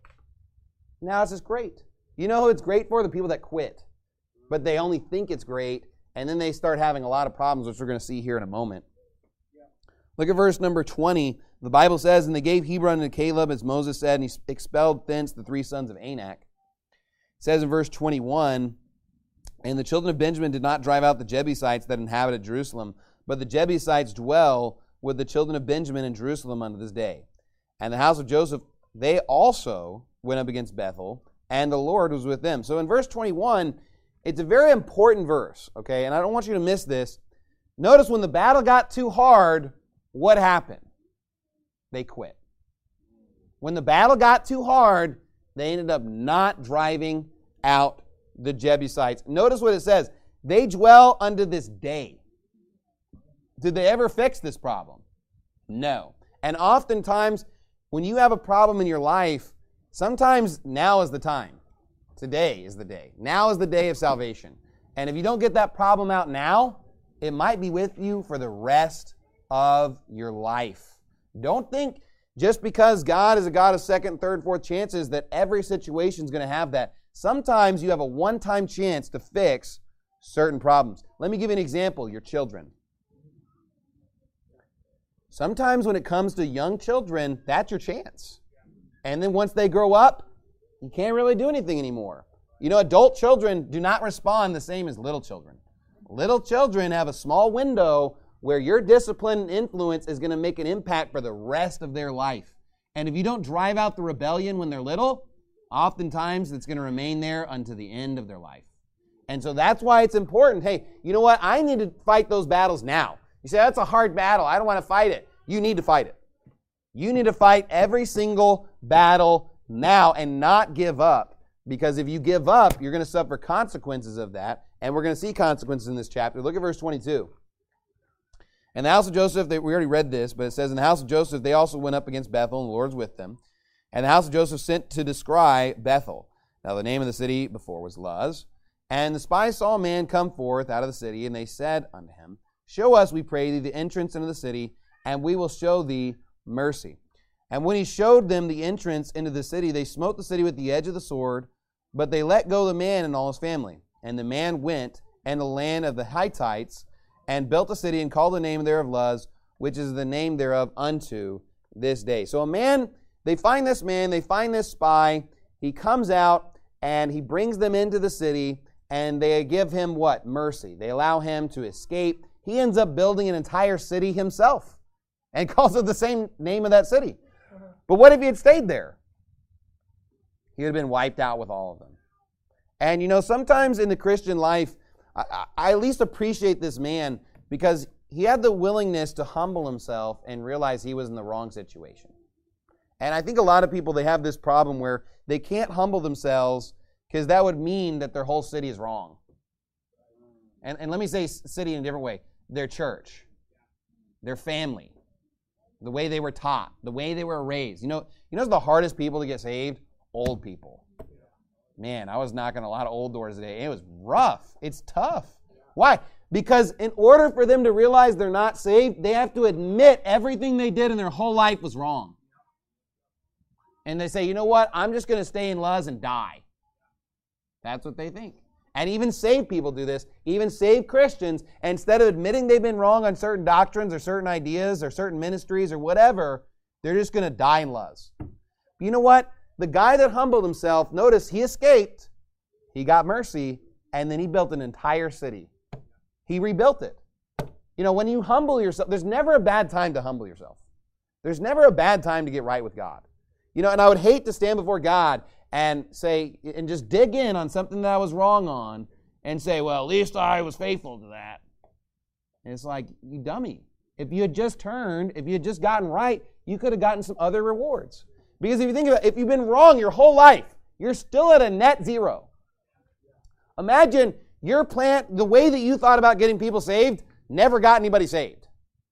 Now it's just great. You know who it's great for? The people that quit. But they only think it's great, and then they start having a lot of problems, which we're going to see here in a moment. Yeah. Look at verse number twenty. The Bible says, and they gave Hebron to Caleb, as Moses said, and he expelled thence the three sons of Anak. It says in verse twenty-one, and the children of Benjamin did not drive out the Jebusites that inhabited Jerusalem, but the Jebusites dwell with the children of Benjamin in Jerusalem unto this day. And the house of Joseph, they also went up against Bethel, and the Lord was with them. So in verse twenty-one, it's a very important verse, okay? And I don't want you to miss this. Notice when the battle got too hard, what happened? They quit. When the battle got too hard, they ended up not driving out the Jebusites. Notice what it says. They dwell unto this day. Did they ever fix this problem? No. And oftentimes, when you have a problem in your life, sometimes now is the time. Today is the day. Now is the day of salvation. And if you don't get that problem out now, it might be with you for the rest of your life. Don't think just because God is a God of second, third, fourth chances that every situation is going to have that. Sometimes you have a one-time chance to fix certain problems. Let me give you an example. Your children. Sometimes when it comes to young children, that's your chance. And then once they grow up, you can't really do anything anymore. You know, adult children do not respond the same as little children. Little children have a small window where your discipline and influence is going to make an impact for the rest of their life. And if you don't drive out the rebellion when they're little, oftentimes it's going to remain there unto the end of their life. And so that's why it's important. Hey, you know what? I need to fight those battles now. You say, that's a hard battle. I don't want to fight it. You need to fight it. You need to fight every single battle now and not give up. Because if you give up, you're going to suffer consequences of that. And we're going to see consequences in this chapter. Look at verse twenty-two. And the house of Joseph, they, we already read this, but it says, in the house of Joseph, they also went up against Bethel, and the Lord's with them. And the house of Joseph sent to descry Bethel. Now the name of the city before was Luz. And the spies saw a man come forth out of the city, and they said unto him, show us, we pray thee, the entrance into the city, and we will show thee mercy. And when he showed them the entrance into the city, they smote the city with the edge of the sword, but they let go the man and all his family. And the man went in the land of the Hittites, and built a city, and called the name thereof Luz, which is the name thereof unto this day. So a man, they find this man, they find this spy, he comes out, and he brings them into the city, and they give him what? Mercy. They allow him to escape. He ends up building an entire city himself, and calls it the same name of that city. But what if he had stayed there? He would have been wiped out with all of them. And you know, sometimes in the Christian life, I, I at least appreciate this man because he had the willingness to humble himself and realize he was in the wrong situation. And I think a lot of people, they have this problem where they can't humble themselves because that would mean that their whole city is wrong. And, and let me say city in a different way. Their church, their family, the way they were taught, the way they were raised. You know, you know the hardest people to get saved? Old people. Man, I was knocking a lot of old doors today. It was rough. It's tough. Why? Because in order for them to realize they're not saved, they have to admit everything they did in their whole life was wrong. And they say, you know what? I'm just going to stay in Luz and die. That's what they think. And even saved people do this, even saved Christians, and instead of admitting they've been wrong on certain doctrines or certain ideas or certain ministries or whatever, they're just going to die in Luz. You know what? The guy that humbled himself, notice he escaped, he got mercy, and then he built an entire city. He rebuilt it. You know, when you humble yourself, there's never a bad time to humble yourself. There's never a bad time to get right with God. You know, and I would hate to stand before God and say, and just dig in on something that I was wrong on and say, well, at least I was faithful to that. And it's like, you dummy. If you had just turned, if you had just gotten right, you could have gotten some other rewards. Because if you think about it, if you've been wrong your whole life, you're still at a net zero. Imagine your plan, the way that you thought about getting people saved, never got anybody saved.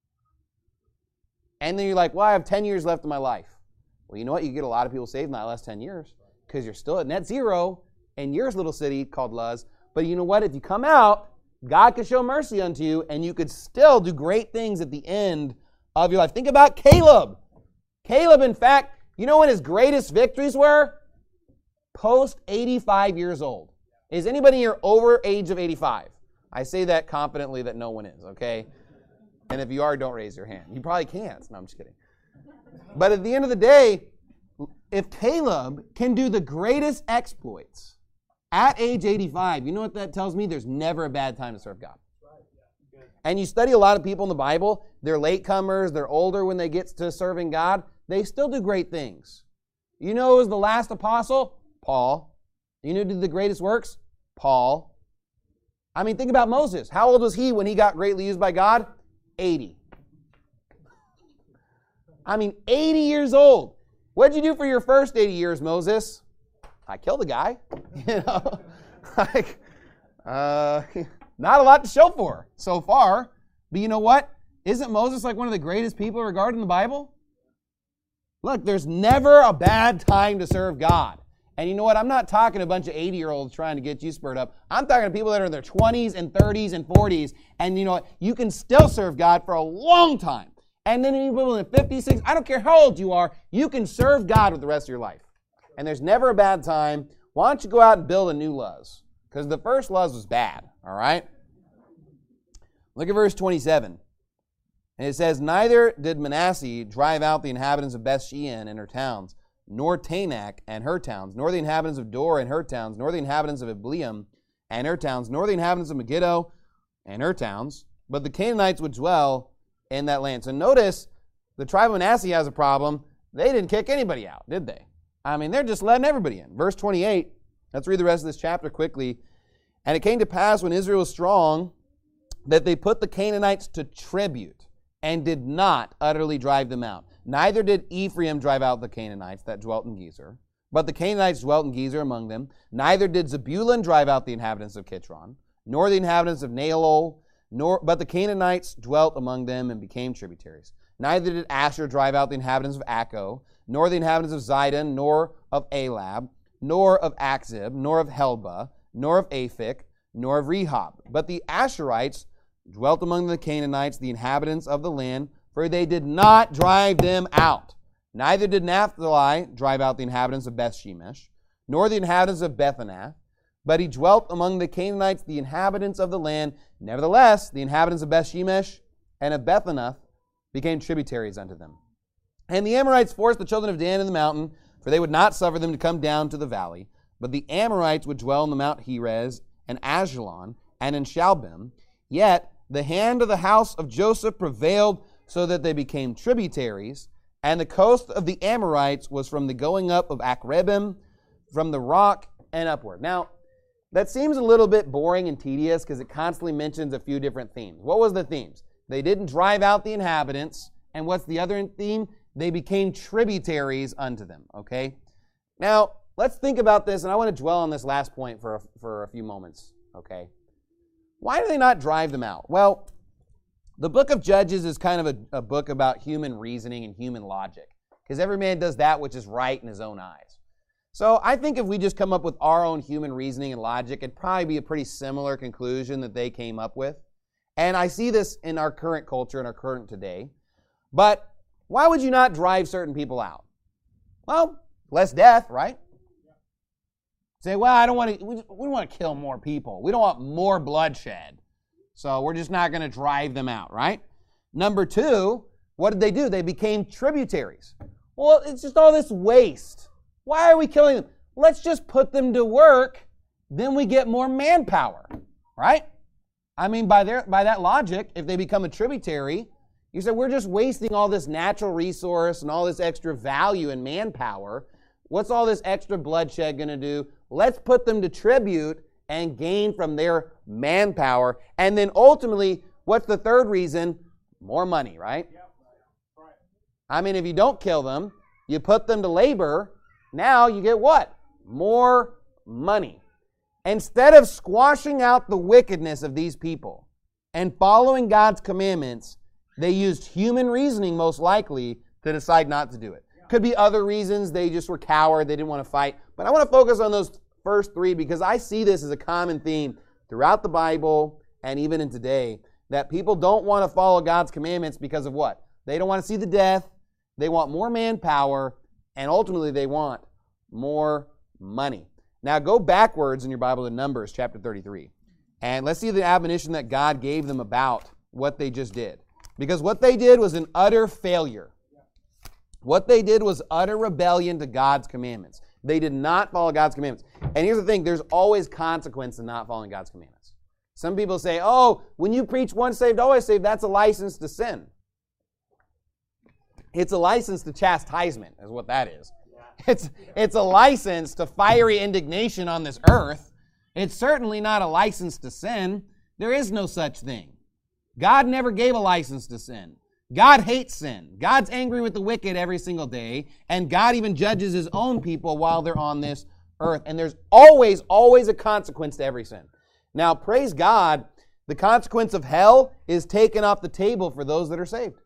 And then you're like, well, I have ten years left in my life. Well, you know what? You get a lot of people saved in that last ten years because you're still at net zero in your little city called Luz. But you know what? If you come out, God could show mercy unto you, and you could still do great things at the end of your life. Think about Caleb. Caleb, in fact, you know when his greatest victories were? Post eighty-five years old. Is anybody here over age of eighty-five? I say that confidently that no one is, okay? And if you are, don't raise your hand. You probably can't. No, I'm just kidding. But at the end of the day, if Caleb can do the greatest exploits at age eighty-five, you know what that tells me? There's never a bad time to serve God. And you study a lot of people in the Bible, they're latecomers, they're older when they get to serving God, they still do great things. You know who was the last apostle? Paul. You know who did the greatest works? Paul. I mean, think about Moses. How old was he when he got greatly used by God? eighty. I mean, eighty years old. What'd you do for your first eighty years, Moses? I killed a guy. You know, like, uh, not a lot to show for so far. But you know what? Isn't Moses like one of the greatest people regarded in the Bible? Look, there's never a bad time to serve God. And you know what? I'm not talking a bunch of eighty-year-olds trying to get you spurred up. I'm talking to people that are in their twenties and thirties and forties. And you know what? You can still serve God for a long time. And then people in fifty-six, I don't care how old you are, you can serve God with the rest of your life. And there's never a bad time. Why don't you go out and build a new Luz? Because the first Luz was bad, all right? Look at verse twenty-seven. And it says, neither did Manasseh drive out the inhabitants of Bethshean and her towns, nor Tanakh and her towns, nor the inhabitants of Dor and her towns, nor the inhabitants of Ibleam and her towns, nor the inhabitants of Megiddo and her towns, but the Canaanites would dwell in that land. So notice, the tribe of Manasseh has a problem. They didn't kick anybody out, did they? I mean, they're just letting everybody in. Verse twenty-eight, let's read the rest of this chapter quickly. And it came to pass when Israel was strong that they put the Canaanites to tribute and did not utterly drive them out. Neither did Ephraim drive out the Canaanites that dwelt in Gezer, but the Canaanites dwelt in Gezer among them. Neither did Zebulun drive out the inhabitants of Kitron, nor the inhabitants of Naalol, nor but the Canaanites dwelt among them and became tributaries. Neither did Asher drive out the inhabitants of Acco, nor the inhabitants of Zidon, nor of Alab, nor of Akzib, nor of Helba, nor of Aphik, nor of Rehob. But the Asherites dwelt among the Canaanites, the inhabitants of the land, for they did not drive them out. Neither did Naphtali drive out the inhabitants of Beth-shemesh, nor the inhabitants of Bethanath, but he dwelt among the Canaanites, the inhabitants of the land. Nevertheless, the inhabitants of Beth-shemesh and of Bethanath became tributaries unto them. And the Amorites forced the children of Dan in the mountain, for they would not suffer them to come down to the valley. But the Amorites would dwell in the Mount Heres, and Ajalon, and in Shalbim. Yet the hand of the house of Joseph prevailed, so that they became tributaries. And the coast of the Amorites was from the going up of Akrebim, from the rock and upward. Now, that seems a little bit boring and tedious because it constantly mentions a few different themes. What was the themes? They didn't drive out the inhabitants. And what's the other theme? They became tributaries unto them, okay? Now, let's think about this, and I want to dwell on this last point for a, for a few moments, okay? Why do they not drive them out? Well, the book of Judges is kind of a, a book about human reasoning and human logic, because every man does that which is right in his own eyes. So I think if we just come up with our own human reasoning and logic, it'd probably be a pretty similar conclusion that they came up with. And I see this in our current culture and our current today. But why would you not drive certain people out? Well, less death, right? Say, well, I don't want to, we, we want to kill more people. We don't want more bloodshed. So we're just not going to drive them out, right? Number two, what did they do? They became tributaries. Well, it's just all this waste. Why are we killing them? Let's just put them to work. Then we get more manpower, right? I mean, by their by that logic, if they become a tributary, you say we're just wasting all this natural resource and all this extra value and manpower. What's all this extra bloodshed going to do? Let's put them to tribute and gain from their manpower. And then ultimately, what's the third reason? More money, right? I mean, if you don't kill them, you put them to labor, now you get what? More money. Instead of squashing out the wickedness of these people and following God's commandments, they used human reasoning most likely to decide not to do it. Could be other reasons. They just were coward. They didn't want to fight. But I want to focus on those first three because I see this as a common theme throughout the Bible and even in today, that people don't want to follow God's commandments because of what? They don't want to see the death. They want more manpower. And ultimately, they want more money. Now, go backwards in your Bible to Numbers chapter thirty-three. And let's see the admonition that God gave them about what they just did. Because what they did was an utter failure. What they did was utter rebellion to God's commandments. They did not follow God's commandments. And here's the thing, there's always consequence in not following God's commandments. Some people say, oh, when you preach once saved, always saved, that's a license to sin. It's a license to chastisement, is what that is. It's, it's a license to fiery indignation on this earth. It's certainly not a license to sin. There is no such thing. God never gave a license to sin. God hates sin. God's angry with the wicked every single day, and God even judges his own people while they're on this earth. And there's always, always a consequence to every sin. Now, praise God, the consequence of hell is taken off the table for those that are saved.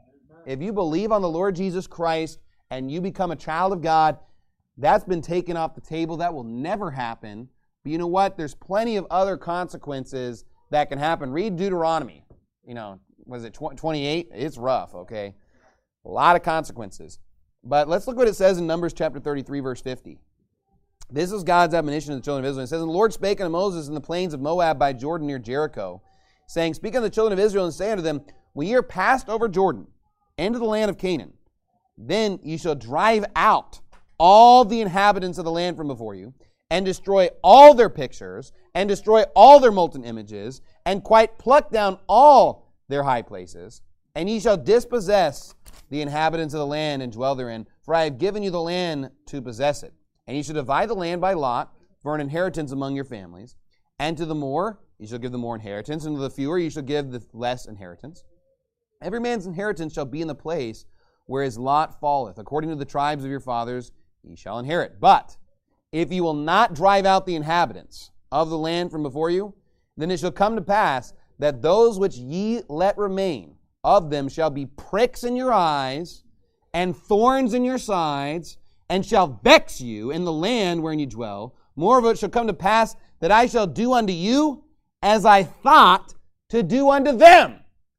If you believe on the Lord Jesus Christ and you become a child of God, that's been taken off the table. That will never happen. But you know what? There's plenty of other consequences that can happen. Read Deuteronomy. You know, was it twenty-eight? It's rough, okay? A lot of consequences. But let's look what it says in Numbers chapter thirty-three, verse fifty. This is God's admonition to the children of Israel. It says, and the Lord spake unto Moses in the plains of Moab by Jordan near Jericho, saying, speak unto the children of Israel and say unto them, when ye are passed over Jordan into the land of Canaan, then ye shall drive out all the inhabitants of the land from before you, and destroy all their pictures, and destroy all their molten images, and quite pluck down all their high places. And ye shall dispossess the inhabitants of the land and dwell therein, for I have given you the land to possess it. And ye shall divide the land by lot for an inheritance among your families. And to the more ye shall give the more inheritance, and to the fewer ye shall give the less inheritance. Every man's inheritance shall be in the place where his lot falleth. According to the tribes of your fathers ye shall inherit. But if ye will not drive out the inhabitants of the land from before you, then it shall come to pass that those which ye let remain of them shall be pricks in your eyes and thorns in your sides, and shall vex you in the land wherein you dwell. Moreover, it shall come to pass that I shall do unto you as I thought to do unto them.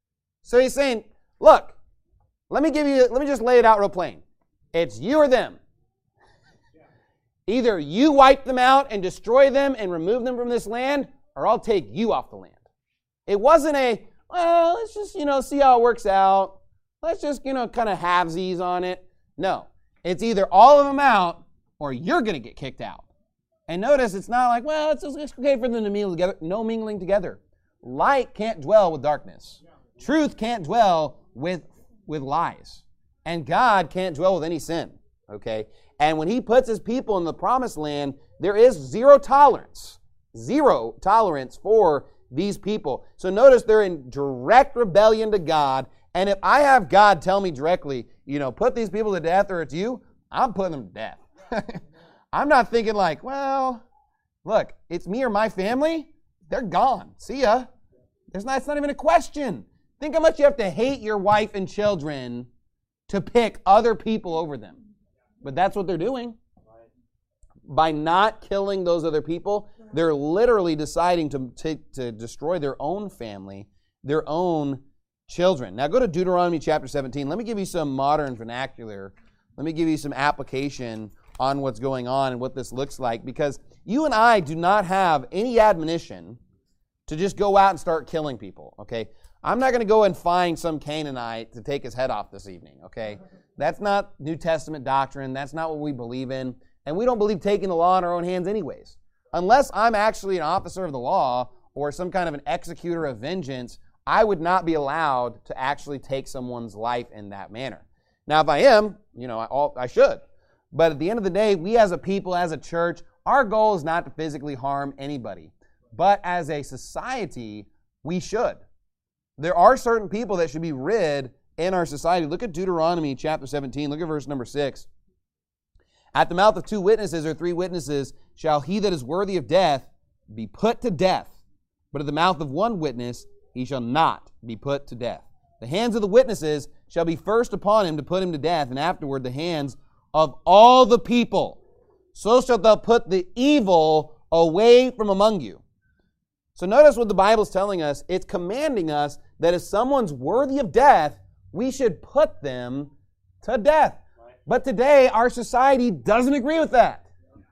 So he's saying, look, let me give you, let me just lay it out real plain. It's you or them. Either you wipe them out and destroy them and remove them from this land, or I'll take you off the land. It wasn't a, well, let's just, you know, see how it works out. Let's just, you know, kind of halvesies on it. No. It's either all of them out or you're going to get kicked out. And notice it's not like, well, it's, it's okay for them to mingle together. No mingling together. Light can't dwell with darkness. Truth can't dwell with, with lies. And God can't dwell with any sin. Okay? And when he puts his people in the promised land, there is zero tolerance. Zero tolerance for these people. So notice they're in direct rebellion to God. And if I have God tell me directly, you know, put these people to death or it's you, I'm putting them to death. I'm not thinking like, well, look, it's me or my family. They're gone. See ya. There's not, it's not even a question. Think how much you have to hate your wife and children to pick other people over them. But that's what they're doing. By not killing those other people, they're literally deciding to, to, to destroy their own family, their own children. Now go to Deuteronomy chapter seventeen. Let me give you some modern vernacular. Let me give you some application on what's going on and what this looks like. Because You and I do not have any admonition to just go out and start killing people, okay? I'm not going to go and find some Canaanite to take his head off this evening, okay? That's not New Testament doctrine. That's not what we believe in. And we don't believe taking the law in our own hands anyways. Unless I'm actually an officer of the law or some kind of an executor of vengeance, I would not be allowed to actually take someone's life in that manner. Now, if I am, you know, I, I should. But at the end of the day, we as a people, as a church, our goal is not to physically harm anybody. But as a society, we should. There are certain people that should be rid in our society. Look at Deuteronomy chapter seventeen. Look at verse number six. At the mouth of two witnesses or three witnesses shall he that is worthy of death be put to death. But at the mouth of one witness he shall not be put to death. The hands of the witnesses shall be first upon him to put him to death, and afterward the hands of all the people. So shalt thou put the evil away from among you. So notice what the Bible's telling us. It's commanding us that if someone's worthy of death, we should put them to death. But today, our society doesn't agree with that.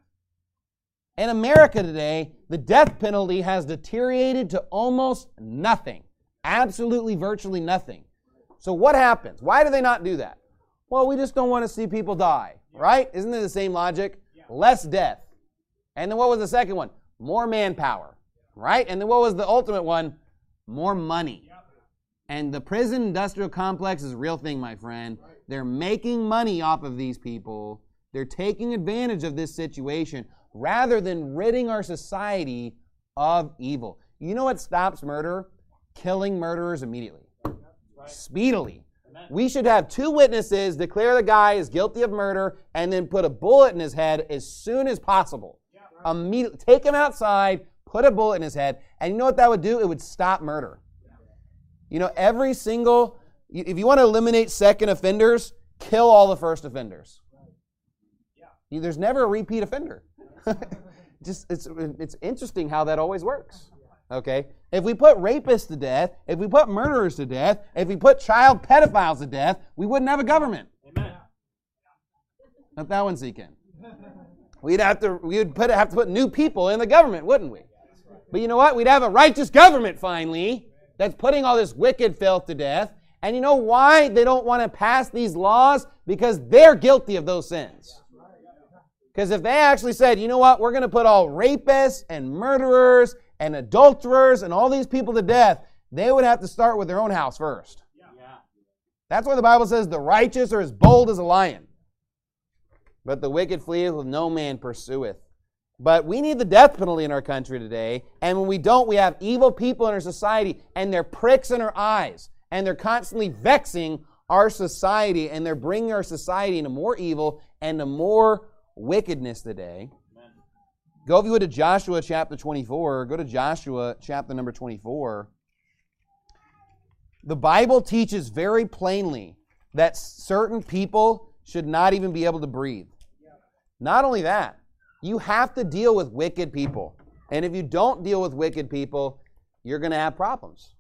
In America today, the death penalty has deteriorated to almost nothing. Absolutely, virtually nothing. So what happens? Why do they not do that? Well, we just don't want to see people die, right? Isn't it the same logic? Less death. And then what was the second one? More manpower, right? And then what was the ultimate one? More money. And the prison industrial complex is a real thing, my friend. They're making money off of these people. They're taking advantage of this situation rather than ridding our society of evil. You know what stops murder? Killing murderers immediately. Speedily. We should have two witnesses declare the guy is guilty of murder and then put a bullet in his head as soon as possible. Immediately. Take him outside, put a bullet in his head, and you know what that would do? It would stop murder. You know, every single, if you want to eliminate second offenders, kill all the first offenders. There's never a repeat offender. Just it's it's interesting how that always works. Okay? If we put rapists to death, if we put murderers to death, if we put child pedophiles to death, we wouldn't have a government. Amen. Let that one sink in. We'd have to we would put have to put new people in the government, wouldn't we? But you know what? We'd have a righteous government finally that's putting all this wicked filth to death. And you know why they don't want to pass these laws? Because they're guilty of those sins. Because if they actually said, you know what, we're going to put all rapists and murderers and adulterers and all these people to death, they would have to start with their own house first. Yeah. That's why the Bible says the righteous are as bold as a lion. But the wicked fleeth with no man pursueth. But we need the death penalty in our country today. And when we don't, we have evil people in our society, and they're pricks in our eyes. And they're constantly vexing our society, and they're bringing our society into more evil and to more wickedness today. Amen. Go, if you would, to Joshua chapter twenty-four. Go to Joshua chapter number twenty-four. The Bible teaches very plainly that certain people should not even be able to breathe. Not only that, you have to deal with wicked people. And if you don't deal with wicked people, you're going to have problems.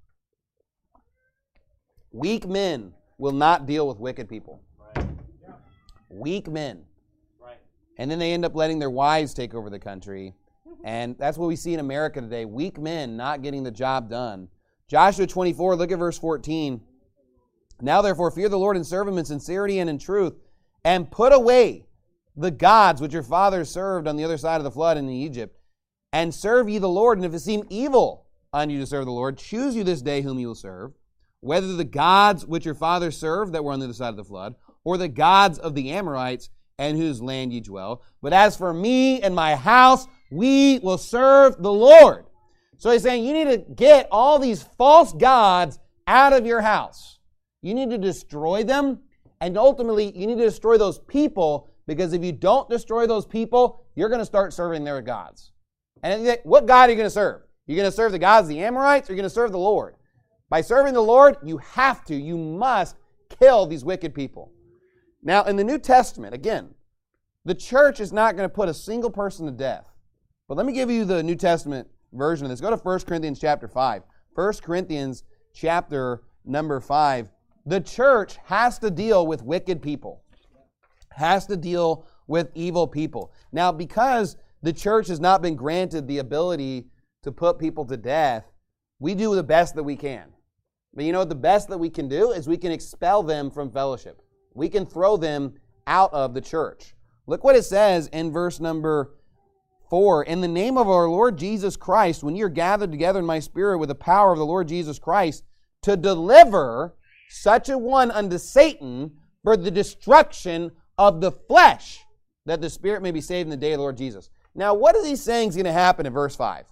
Weak men will not deal with wicked people. Right. Weak men. Right. And then they end up letting their wives take over the country. And that's what we see in America today. Weak men not getting the job done. Joshua twenty-four, look at verse fourteen. Now therefore fear the Lord and serve him in sincerity and in truth, and put away the gods which your fathers served on the other side of the flood in Egypt, and serve ye the Lord. And if it seem evil on you to serve the Lord, choose you this day whom you will serve, whether the gods which your fathers served that were on the other side of the flood, or the gods of the Amorites, and whose land ye dwell. But as for me and my house, we will serve the Lord. So he's saying you need to get all these false gods out of your house. You need to destroy them, and ultimately you need to destroy those people, because if you don't destroy those people, you're going to start serving their gods. And what God are you going to serve? You're going to serve the gods of the Amorites, or you're going to serve the Lord? By serving the Lord, you have to, you must kill these wicked people. Now, in the New Testament, again, the church is not going to put a single person to death. But let me give you the New Testament version of this. Go to First Corinthians chapter five. First Corinthians chapter number five. The church has to deal with wicked people. Has to deal with evil people. Now, because the church has not been granted the ability to put people to death, we do the best that we can. But you know what the best that we can do is we can expel them from fellowship. We can throw them out of the church. Look what it says in verse number four. In the name of our Lord Jesus Christ, when you're gathered together in my spirit with the power of the Lord Jesus Christ, to deliver such a one unto Satan for the destruction of the flesh, that the spirit may be saved in the day of the Lord Jesus. Now, what is he saying is going to happen in verse five?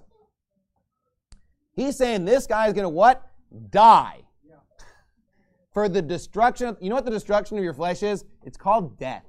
He's saying this guy is going to what? Die. Yeah. For the destruction of, you know what the destruction of your flesh is? It's called death.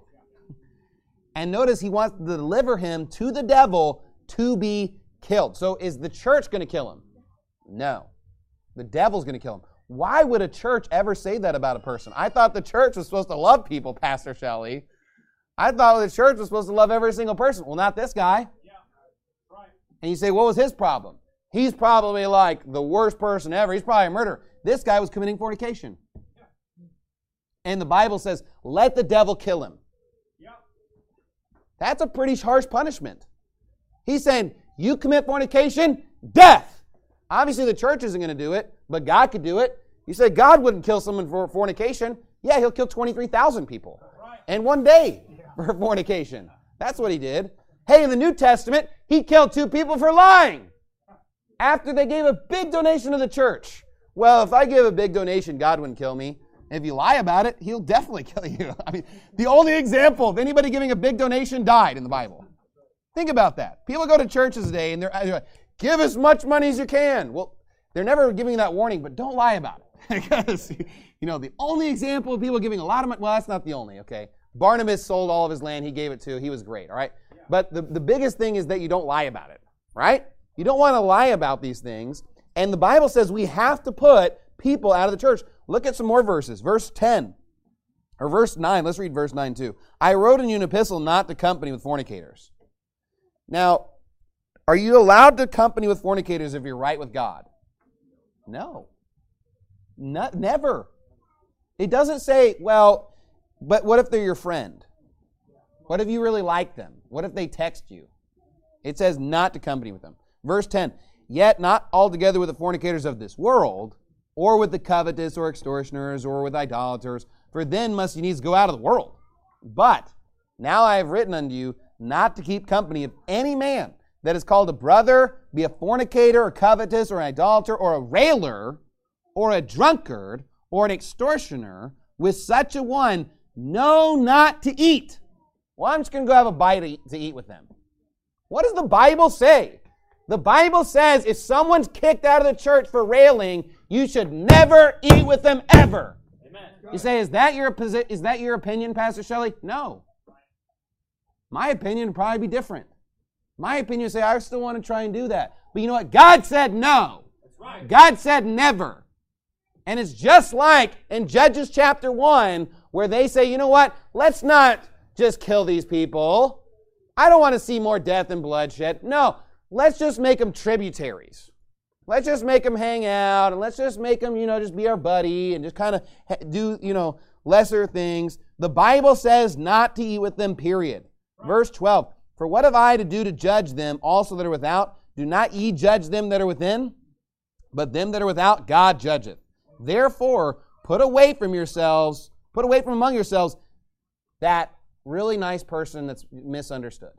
And notice he wants to deliver him to the devil to be killed. So is the church going to kill him? No. The devil's going to kill him. Why would a church ever say that about a person? I thought the church was supposed to love people, Pastor Shelley. I thought the church was supposed to love every single person. Well, not this guy. Yeah. Right. And you say, what was his problem? He's probably like the worst person ever. He's probably a murderer. This guy was committing fornication. Yeah. And the Bible says, let the devil kill him. Yeah. That's a pretty harsh punishment. He's saying, you commit fornication, death. Obviously, the church isn't going to do it, but God could do it. You say God wouldn't kill someone for fornication. Yeah, he'll kill twenty-three thousand people right. in one day for fornication. That's what he did. Hey, in the New Testament, he killed two people for lying after they gave a big donation to the church. Well, if I give a big donation, God wouldn't kill me. If you lie about it, he'll definitely kill you. I mean, the only example of anybody giving a big donation died in the Bible. Think about that. People go to churches today and they're, they're like, give as much money as you can. Well, they're never giving that warning, but don't lie about it. Because, you know, the only example of people giving a lot of money, well, that's not the only, okay? Barnabas sold all of his land. He gave it to, he was great, all right? Yeah. But the, the biggest thing is that you don't lie about it, right? You don't want to lie about these things. And the Bible says we have to put people out of the church. Look at some more verses. Verse ten, or verse nine. Let's read verse nine too. I wrote in you an epistle not to company with fornicators. Now, are you allowed to company with fornicators if you're right with God? No. Not, never. It doesn't say, well, but what if they're your friend? What if you really like them? What if they text you? It says not to company with them. Verse ten, yet not altogether with the fornicators of this world, or with the covetous, or extortioners, or with idolaters, for then must you needs go out of the world. But now I have written unto you not to keep company of any man that is called a brother, be a fornicator, or covetous, or an idolater, or a railer, or a drunkard, or an extortioner. With such a one, no, not to eat. Well, I'm just going to go have a bite to eat, to eat with them. What does the Bible say? The Bible says if someone's kicked out of the church for railing, you should never eat with them ever. Amen. You say, is that your is that your opinion, Pastor Shelley? No. My opinion would probably be different. My opinion would say, I still want to try and do that. But you know what? God said no. That's right. God said never. And it's just like in Judges chapter one, where they say, you know what? Let's not just kill these people. I don't want to see more death and bloodshed. No, let's just make them tributaries. Let's just make them hang out, and let's just make them, you know, just be our buddy and just kind of do, you know, lesser things. The Bible says not to eat with them, period. Right. Verse twelve, for what have I to do to judge them also that are without? Do not ye judge them that are within? But them that are without, God judgeth. Therefore, put away from yourselves, put away from among yourselves that really nice person that's misunderstood.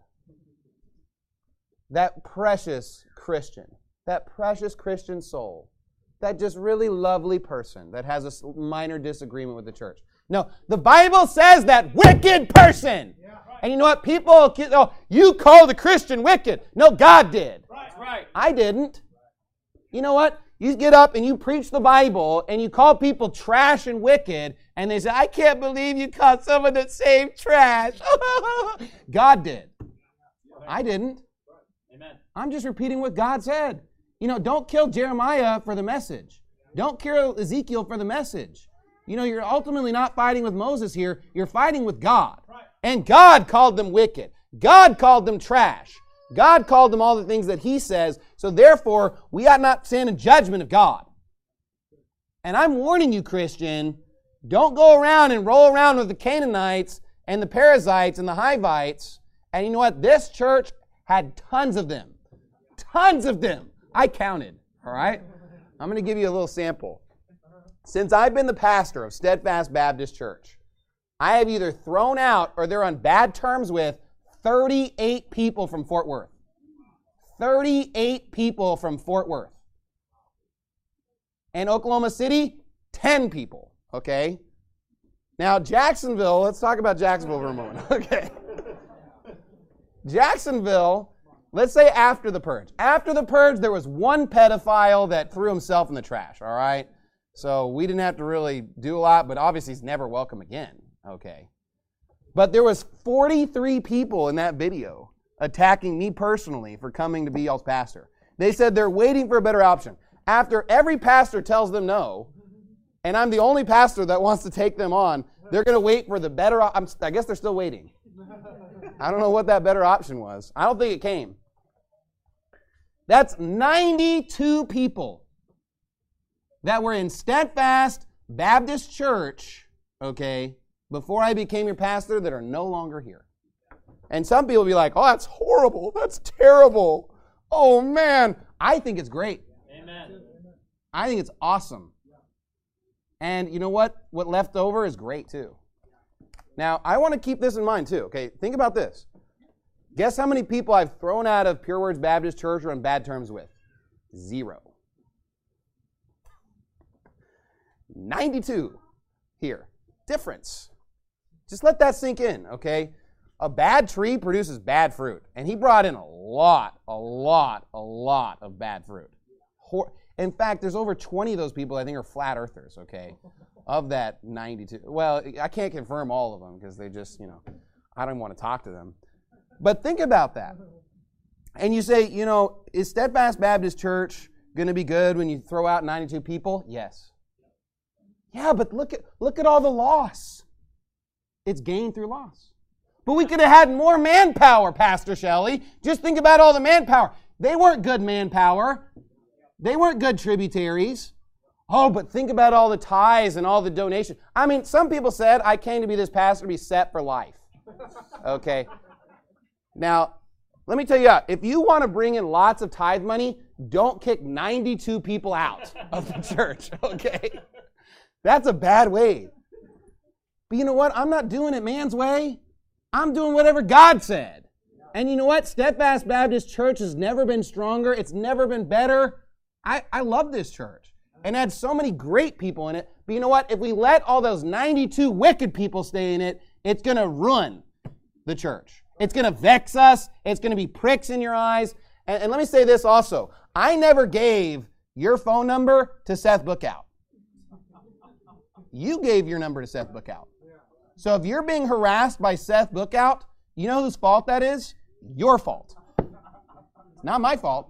That precious Christian, that precious Christian soul, that just really lovely person that has a minor disagreement with the church. No, the Bible says that wicked person. Yeah, right. And you know what? People, oh, you call the Christian wicked. No, God did. Right, right. I didn't. You know what? You get up and you preach the Bible and you call people trash and wicked, and they say, I can't believe you called someone that's saved trash. God did. I didn't. Amen. I'm just repeating what God said. You know, don't kill Jeremiah for the message. Don't kill Ezekiel for the message. You know, you're ultimately not fighting with Moses here. You're fighting with God. Right. And God called them wicked. God called them trash. God called them all the things that He says. So therefore, we ought not stand in judgment of God. And I'm warning you, Christian, don't go around and roll around with the Canaanites and the Perizzites and the Hivites. And you know what? This church had tons of them. Tons of them. I counted, all right? I'm going to give you a little sample. Since I've been the pastor of Steadfast Baptist Church, I have either thrown out or they're on bad terms with thirty-eight people from Fort Worth. thirty-eight people from Fort Worth. And Oklahoma City, ten people, okay? Now, Jacksonville, let's talk about Jacksonville for a moment, okay? Jacksonville, let's say after the purge. After the purge, there was one pedophile that threw himself in the trash, all right? So we didn't have to really do a lot, but obviously he's never welcome again, okay? But there was forty-three people in that video attacking me personally for coming to be y'all's pastor. They said they're waiting for a better option. After every pastor tells them no, and I'm the only pastor that wants to take them on, they're going to wait for the better option. I guess they're still waiting. I don't know what that better option was. I don't think it came. That's ninety-two people that were in Steadfast Baptist Church, okay, before I became your pastor that are no longer here. And some people will be like, oh, that's horrible. That's terrible. Oh, man. I think it's great. Amen. I think it's awesome. And you know what? What left over is great, too. Now, I want to keep this in mind, too, okay? Think about this. Guess how many people I've thrown out of Pure Words Baptist Church or on bad terms with? Zero. ninety-two here. Difference. Just let that sink in, okay? A bad tree produces bad fruit. And he brought in a lot, a lot, a lot of bad fruit. In fact, there's over twenty of those people I think are flat earthers, okay? Of that ninety-two. Well, I can't confirm all of them because they just, you know, I don't want to talk to them. But think about that. And you say, you know, is Steadfast Baptist Church going to be good when you throw out ninety-two people? Yes. Yeah, but look at look at all the loss. It's gain through loss. But we could have had more manpower, Pastor Shelley. Just think about all the manpower. They weren't good manpower. They weren't good tributaries. Oh, but think about all the tithes and all the donations. I mean, some people said, I came to be this pastor to be set for life. Okay. Now, let me tell you, if you want to bring in lots of tithe money, don't kick ninety-two people out of the church, okay? That's a bad way. But you know what? I'm not doing it man's way. I'm doing whatever God said. And you know what? Steadfast Baptist Church has never been stronger. It's never been better. I, I love this church. And it had so many great people in it. But you know what? If we let all those ninety-two wicked people stay in it, it's going to ruin the church. It's going to vex us. It's going to be pricks in your eyes. And, and let me say this also. I never gave your phone number to Seth Bookout. You gave your number to Seth Bookout. So if you're being harassed by Seth Bookout, you know whose fault that is? Your fault. It's not my fault.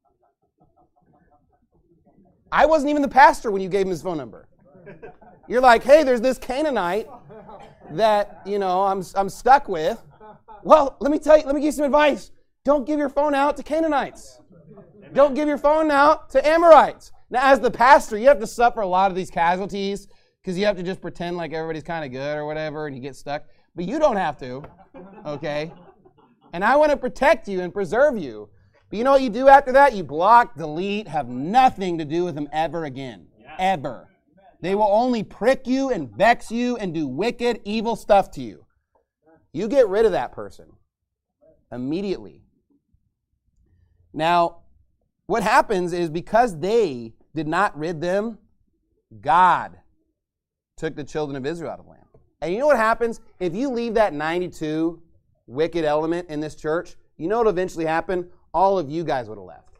I wasn't even the pastor when you gave him his phone number. You're like, hey, there's this Canaanite that, you know, I'm I'm stuck with. Well, let me tell you, let me give you some advice. Don't give your phone out to Canaanites. Don't give your phone out to Amorites. Now, as the pastor, you have to suffer a lot of these casualties because you have to just pretend like everybody's kind of good or whatever and you get stuck. But you don't have to, okay? And I want to protect you and preserve you. But you know what you do after that? You block, delete, have nothing to do with them ever again. Yeah. Ever. They will only prick you and vex you and do wicked, evil stuff to you. You get rid of that person immediately. Now, what happens is because they did not rid them, God took the children of Israel out of the land. And you know what happens? If you leave that ninety-two wicked element in this church, you know what will eventually happen? All of you guys would have left.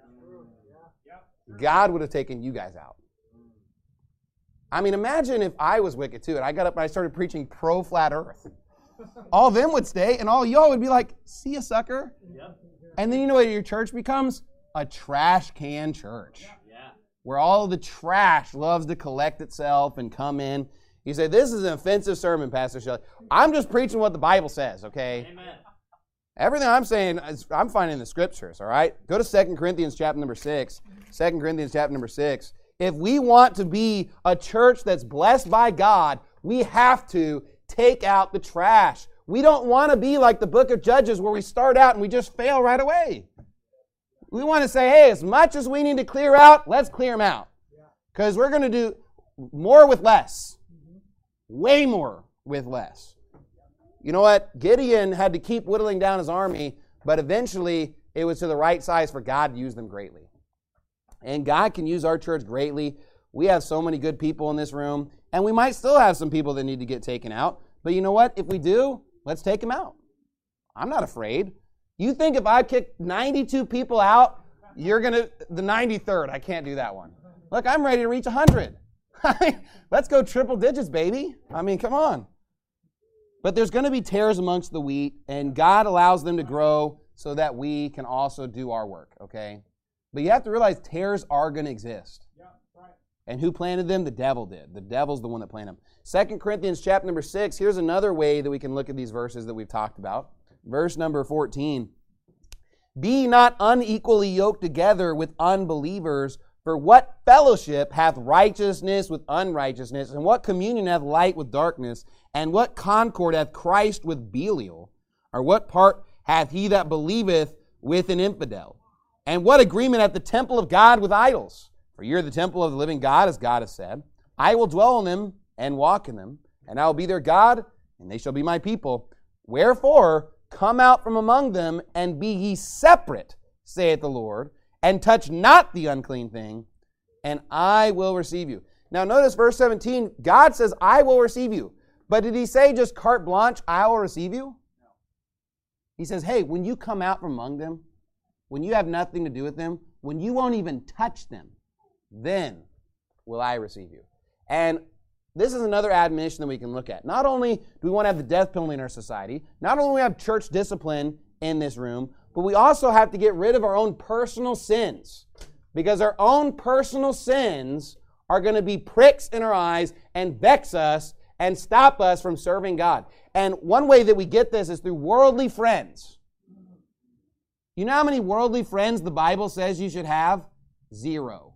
God would have taken you guys out. I mean, imagine if I was wicked too, and I got up and I started preaching pro-flat earth. All of them would stay, and all y'all would be like, see ya, sucker. Yep. And then you know what your church becomes? A trash can church. Yeah. Where all the trash loves to collect itself and come in. You say, this is an offensive sermon, Pastor Shelley. I'm just preaching what the Bible says, okay? Amen. Everything I'm saying, is, I'm finding in the Scriptures, all right? Go to Second Corinthians chapter number six. Second Corinthians chapter number six. If we want to be a church that's blessed by God, we have to take out the trash. We don't want to be like the book of Judges where we start out and we just fail right away. We want to say, hey, as much as we need to clear out, let's clear them out. Because we're going to do more with less. Way more with less. You know what? Gideon had to keep whittling down his army, but eventually it was to the right size for God to use them greatly. And God can use our church greatly. We have so many good people in this room, and we might still have some people that need to get taken out. But you know what? If we do, let's take them out. I'm not afraid. You think if I kick ninety-two people out, you're going to, the ninety-third, I can't do that one. Look, I'm ready to reach one hundred. Let's go triple digits, baby. I mean, come on. But there's going to be tares amongst the wheat, and God allows them to grow so that we can also do our work, okay? But you have to realize tares are going to exist. Yeah, right. And who planted them? The devil did. The devil's the one that planted them. Second Corinthians chapter number six, here's another way that we can look at these verses that we've talked about. Verse number fourteen. Be not unequally yoked together with unbelievers, for what fellowship hath righteousness with unrighteousness, and what communion hath light with darkness, and what concord hath Christ with Belial? Or what part hath he that believeth with an infidel? And what agreement hath the temple of God with idols? For you're the temple of the living God, as God has said. I will dwell in them and walk in them, and I will be their God, and they shall be my people. Wherefore, come out from among them, and be ye separate, saith the Lord, and touch not the unclean thing, and I will receive you. Now notice verse seventeen, God says, I will receive you. But did he say just carte blanche, I will receive you? He says, hey, when you come out from among them, when you have nothing to do with them, when you won't even touch them, then will I receive you. And this is another admonition that we can look at. Not only do we want to have the death penalty in our society, not only do we have church discipline in this room, but we also have to get rid of our own personal sins. Because our own personal sins are going to be pricks in our eyes and vex us and stop us from serving God. And one way that we get this is through worldly friends. You know how many worldly friends the Bible says you should have? Zero.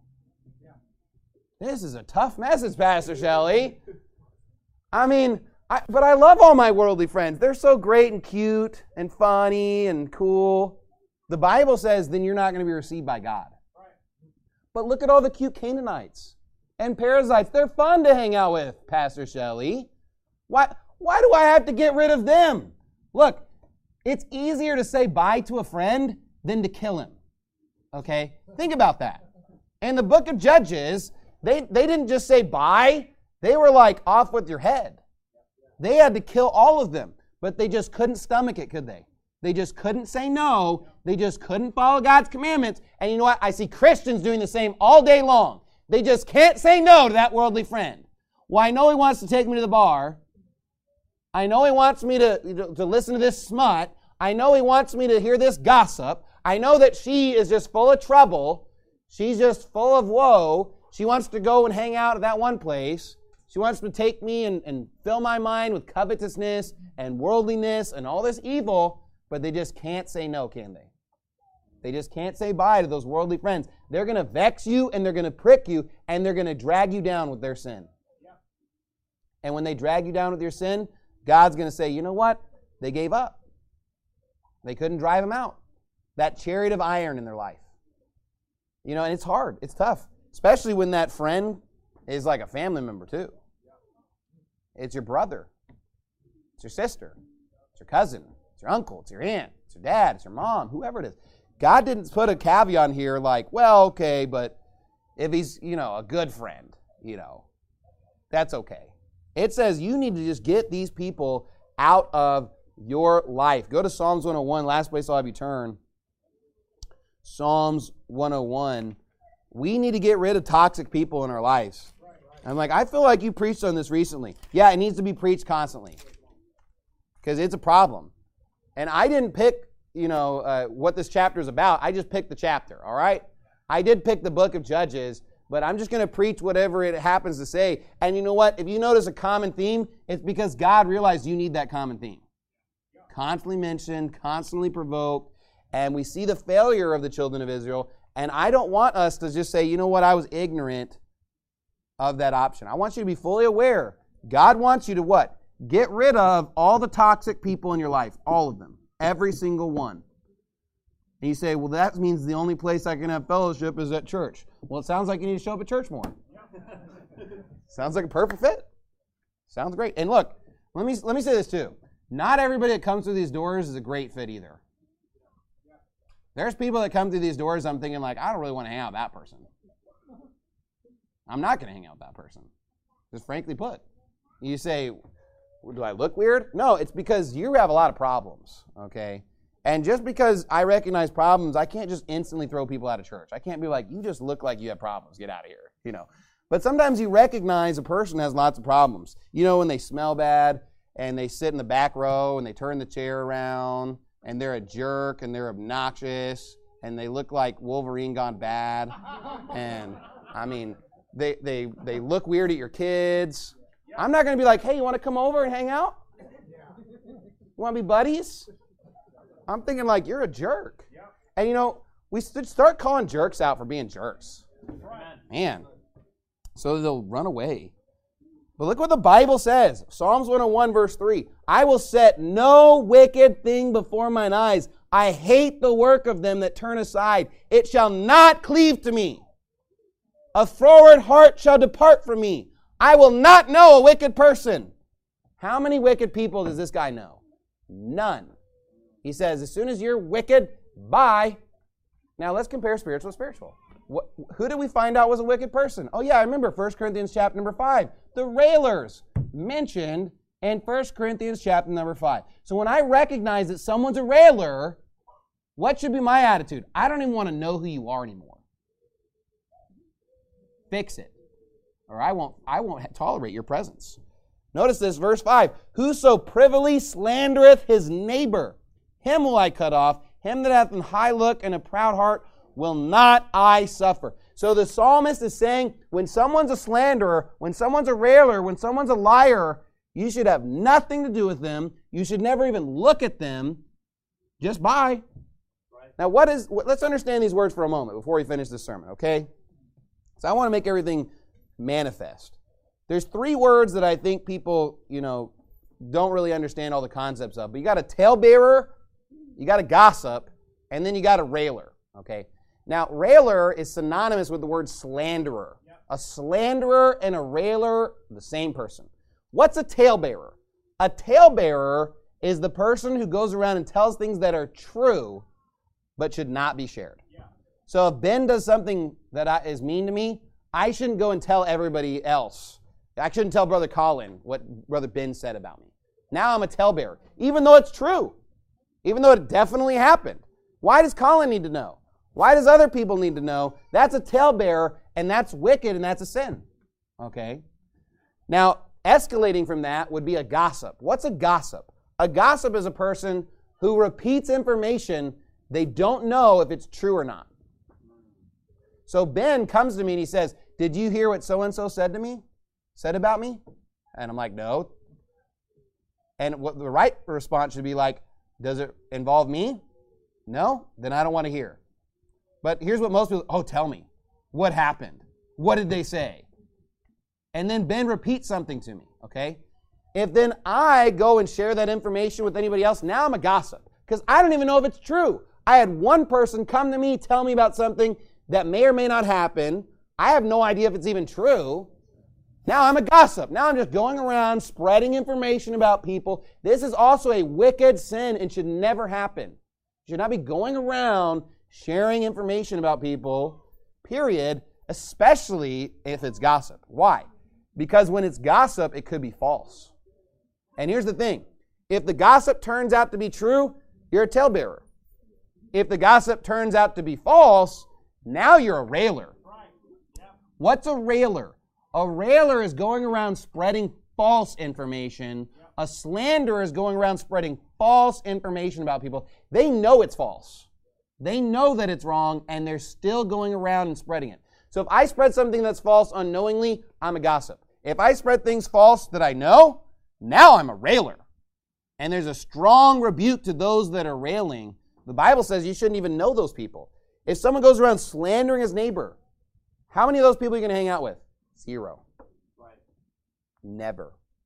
This is a tough message, Pastor Shelley. I mean, I, but I love all my worldly friends. They're so great and cute and funny and cool. The Bible says then you're not going to be received by God. But look at all the cute Canaanites and Perizzites. They're fun to hang out with, Pastor Shelley. Why, why do I have to get rid of them? Look, it's easier to say bye to a friend than to kill him. Okay? Think about that. In the book of Judges, They, they didn't just say bye. They were like off with your head. They had to kill all of them. But they just couldn't stomach it, could they? They just couldn't say no. They just couldn't follow God's commandments. And you know what? I see Christians doing the same all day long. They just can't say no to that worldly friend. Well, I know he wants to take me to the bar. I know he wants me to, to listen to this smut. I know he wants me to hear this gossip. I know that she is just full of trouble. She's just full of woe. She wants to go and hang out at that one place. She wants to take me and, and fill my mind with covetousness and worldliness and all this evil, but they just can't say no, can they? They just can't say bye to those worldly friends. They're going to vex you and they're going to prick you and they're going to drag you down with their sin. Yeah. And when they drag you down with your sin, God's going to say, you know what? They gave up. They couldn't drive them out. That chariot of iron in their life. You know, and it's hard. It's tough. Especially when that friend is like a family member too. It's your brother. It's your sister. It's your cousin. It's your uncle. It's your aunt. It's your dad. It's your mom. Whoever it is. God didn't put a caveat here like, well, okay, but if he's, you know, a good friend, you know, that's okay. It says you need to just get these people out of your life. Go to Psalms one oh one. Last place I'll have you turn. Psalms one oh one. We need to get rid of toxic people in our lives. I'm like, I feel like you preached on this recently. Yeah, it needs to be preached constantly because it's a problem. And I didn't pick, you know, uh, what this chapter is about. I just picked the chapter, all right? I did pick the book of Judges, but I'm just going to preach whatever it happens to say. And you know what? If you notice a common theme, it's because God realized you need that common theme. Constantly mentioned, constantly provoked, and we see the failure of the children of Israel. And I don't want us to just say, you know what, I was ignorant of that option. I want you to be fully aware. God wants you to what? Get rid of all the toxic people in your life, all of them, every single one. And you say, well, that means the only place I can have fellowship is at church. Well, it sounds like you need to show up at church more. Sounds like a perfect fit. Sounds great. And look, let me let me say this too. Not everybody that comes through these doors is a great fit either. There's people that come through these doors, I'm thinking like, I don't really want to hang out with that person. I'm not going to hang out with that person. Just frankly put. You say, well, do I look weird? No, it's because you have a lot of problems, okay? And just because I recognize problems, I can't just instantly throw people out of church. I can't be like, you just look like you have problems. Get out of here, you know. But sometimes you recognize a person has lots of problems. You know, when they smell bad and they sit in the back row and they turn the chair around and they're a jerk and they're obnoxious and they look like Wolverine gone bad. And, I mean, they they they look weird at your kids. I'm not going to be like, hey, you want to come over and hang out? You want to be buddies? I'm thinking like, you're a jerk. And, you know, we should start calling jerks out for being jerks. Man. So they'll run away. But look what the Bible says. Psalms one oh one, verse three. I will set no wicked thing before mine eyes. I hate the work of them that turn aside. It shall not cleave to me. A froward heart shall depart from me. I will not know a wicked person. How many wicked people does this guy know? None. He says, as soon as you're wicked, bye. Now let's compare spiritual to spiritual. What, who did we find out was a wicked person? Oh yeah, I remember First Corinthians chapter number five. The railers mentioned in First Corinthians chapter number five. So when I recognize that someone's a railer, what should be my attitude? I don't even want to know who you are anymore. Fix it. Or I won't, I won't tolerate your presence. Notice this, verse five. Whoso privily slandereth his neighbor, him will I cut off. Him that hath an high look and a proud heart will not I suffer. So the psalmist is saying, when someone's a slanderer, when someone's a railer, when someone's a liar, you should have nothing to do with them. You should never even look at them. Just bye. Right. Now, what is? Let's understand these words for a moment before we finish this sermon, okay? So I want to make everything manifest. There's three words that I think people, you know, don't really understand all the concepts of. But you got a talebearer, you got a gossip, and then you got a railer, okay? Now, railer is synonymous with the word slanderer. Yep. A slanderer and a railer, the same person. What's a talebearer? A talebearer is the person who goes around and tells things that are true but should not be shared. Yeah. So if Ben does something that I, is mean to me, I shouldn't go and tell everybody else. I shouldn't tell Brother Colin what Brother Ben said about me. Now I'm a talebearer, even though it's true, even though it definitely happened. Why does Colin need to know? Why does other people need to know? That's a talebearer, and that's wicked, and that's a sin. Okay? Now, escalating from that would be a gossip. What's a gossip? A gossip is a person who repeats information they don't know if it's true or not. So Ben comes to me and he says, did you hear what so-and-so said to me? Said about me? And I'm like, no. And what the right response should be like, does it involve me? No? Then I don't want to hear. But here's what most people, oh, tell me. What happened? What did they say? And then Ben repeats something to me, okay? If then I go and share that information with anybody else, now I'm a gossip. Because I don't even know if it's true. I had one person come to me, tell me about something that may or may not happen. I have no idea if it's even true. Now I'm a gossip. Now I'm just going around spreading information about people. This is also a wicked sin and should never happen. You should not be going around sharing information about people, period, especially if it's gossip. Why? Because when it's gossip, it could be false. And here's the thing. If the gossip turns out to be true, you're a talebearer. If the gossip turns out to be false, now you're a railer. What's a railer? A railer is going around spreading false information. A slanderer is going around spreading false information about people. They know it's false. They know that it's wrong, and they're still going around and spreading it. So if I spread something that's false unknowingly, I'm a gossip. If I spread things false that I know, now I'm a railer. And there's a strong rebuke to those that are railing. The Bible says you shouldn't even know those people. If someone goes around slandering his neighbor, how many of those people are you going to hang out with? Zero. Right. Never.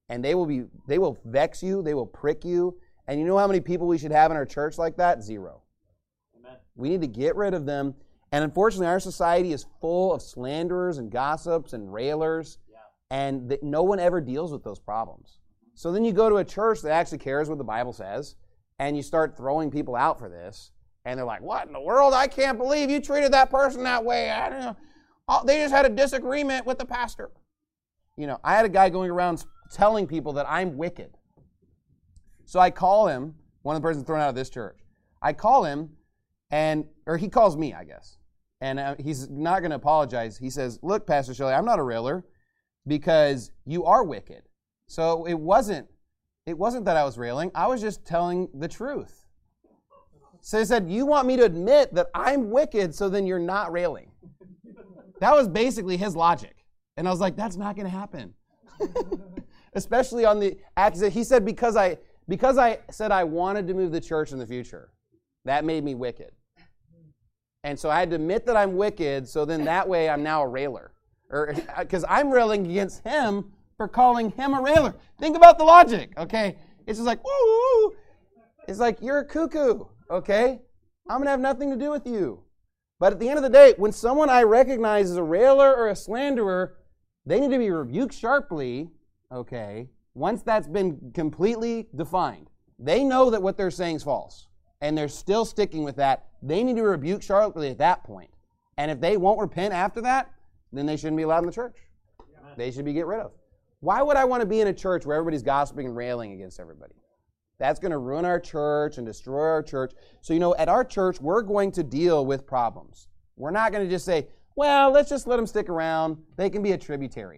And they will be, they will vex you, they will prick you. And you know how many people we should have in our church like that? Zero. Amen. We need to get rid of them. And unfortunately, our society is full of slanderers and gossips and railers. Yeah. And that no one ever deals with those problems. So then you go to a church that actually cares what the Bible says, and you start throwing people out for this. And they're like, what in the world? I can't believe you treated that person that way. I don't know. Oh, they just had a disagreement with the pastor. You know, I had a guy going around telling people that I'm wicked. So I call him, one of the persons thrown out of this church. I call him, and or he calls me, I guess. And uh, he's not going to apologize. He says, look, Pastor Shelley, I'm not a railer because you are wicked. So it wasn't, it wasn't that I was railing. I was just telling the truth. So he said, you want me to admit that I'm wicked, so then you're not railing. That was basically his logic. And I was like, that's not going to happen. Especially on the accusation. He said, because I because I said I wanted to move the church in the future, that made me wicked. And so I had to admit that I'm wicked, so then that way I'm now a railer. Or because I'm railing against him for calling him a railer. Think about the logic, okay? It's just like, woo! It's like, you're a cuckoo, okay? I'm going to have nothing to do with you. But at the end of the day, when someone I recognize as a railer or a slanderer, they need to be rebuked sharply, okay, once that's been completely defined. They know that what they're saying is false, and they're still sticking with that. They need to be rebuked sharply at that point. And if they won't repent after that, then they shouldn't be allowed in the church. Yeah. They should be get rid of. Why would I want to be in a church where everybody's gossiping and railing against everybody? That's going to ruin our church and destroy our church. So, you know, at our church, we're going to deal with problems. We're not going to just say, well, let's just let them stick around. They can be a tributary.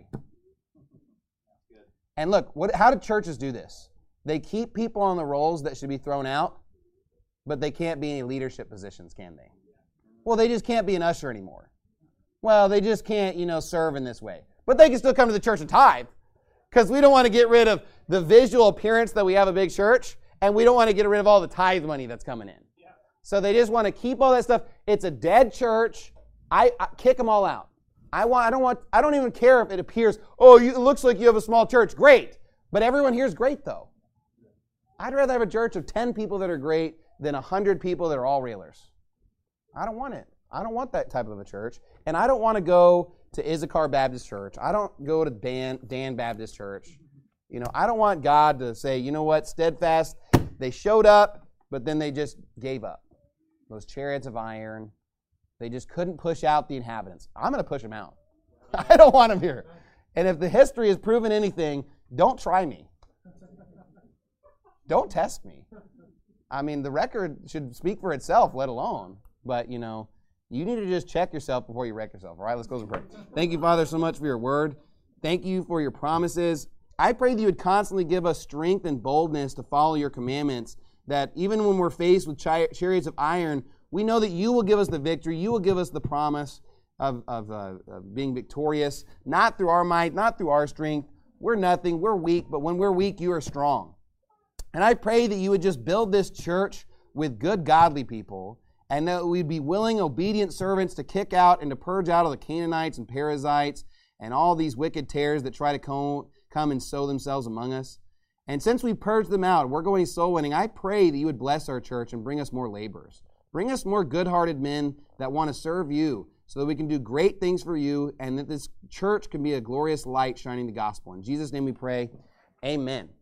And look, what, how do churches do this? They keep people on the rolls that should be thrown out, but they can't be any leadership positions, can they? Well, they just can't be an usher anymore. Well, they just can't, you know, serve in this way. But they can still come to the church and tithe, because we don't want to get rid of the visual appearance that we have a big church, and we don't want to get rid of all the tithe money that's coming in. Yeah. So they just want to keep all that stuff. It's a dead church. I, I kick them all out. I want. I don't want. I don't even care if it appears, oh, you, it looks like you have a small church. Great. But everyone here is great, though. I'd rather have a church of ten people that are great than one hundred people that are all railers. I don't want it. I don't want that type of a church. And I don't want to go to Issachar Baptist Church. I don't go to Dan, Dan Baptist Church. You know, I don't want God to say, you know what, Steadfast, they showed up, but then they just gave up. Those chariots of iron. They just couldn't push out the inhabitants. I'm going to push them out. I don't want them here. And if the history has proven anything, don't try me. Don't test me. I mean, the record should speak for itself, let alone. But, you know, you need to just check yourself before you wreck yourself. All right, let's go and pray. Thank you, Father, so much for your word. Thank you for your promises. I pray that you would constantly give us strength and boldness to follow your commandments, that even when we're faced with chariots of iron, we know that you will give us the victory. You will give us the promise of, of, uh, of being victorious, not through our might, not through our strength. We're nothing. We're weak, but when we're weak, you are strong. And I pray that you would just build this church with good, godly people, and that we'd be willing, obedient servants to kick out and to purge out all the Canaanites and Perizzites and all these wicked tares that try to come, come and sow themselves among us. And since we purged them out, we're going soul winning, I pray that you would bless our church and bring us more laborers. Bring us more good-hearted men that want to serve you so that we can do great things for you and that this church can be a glorious light shining the gospel. In Jesus' name we pray, amen.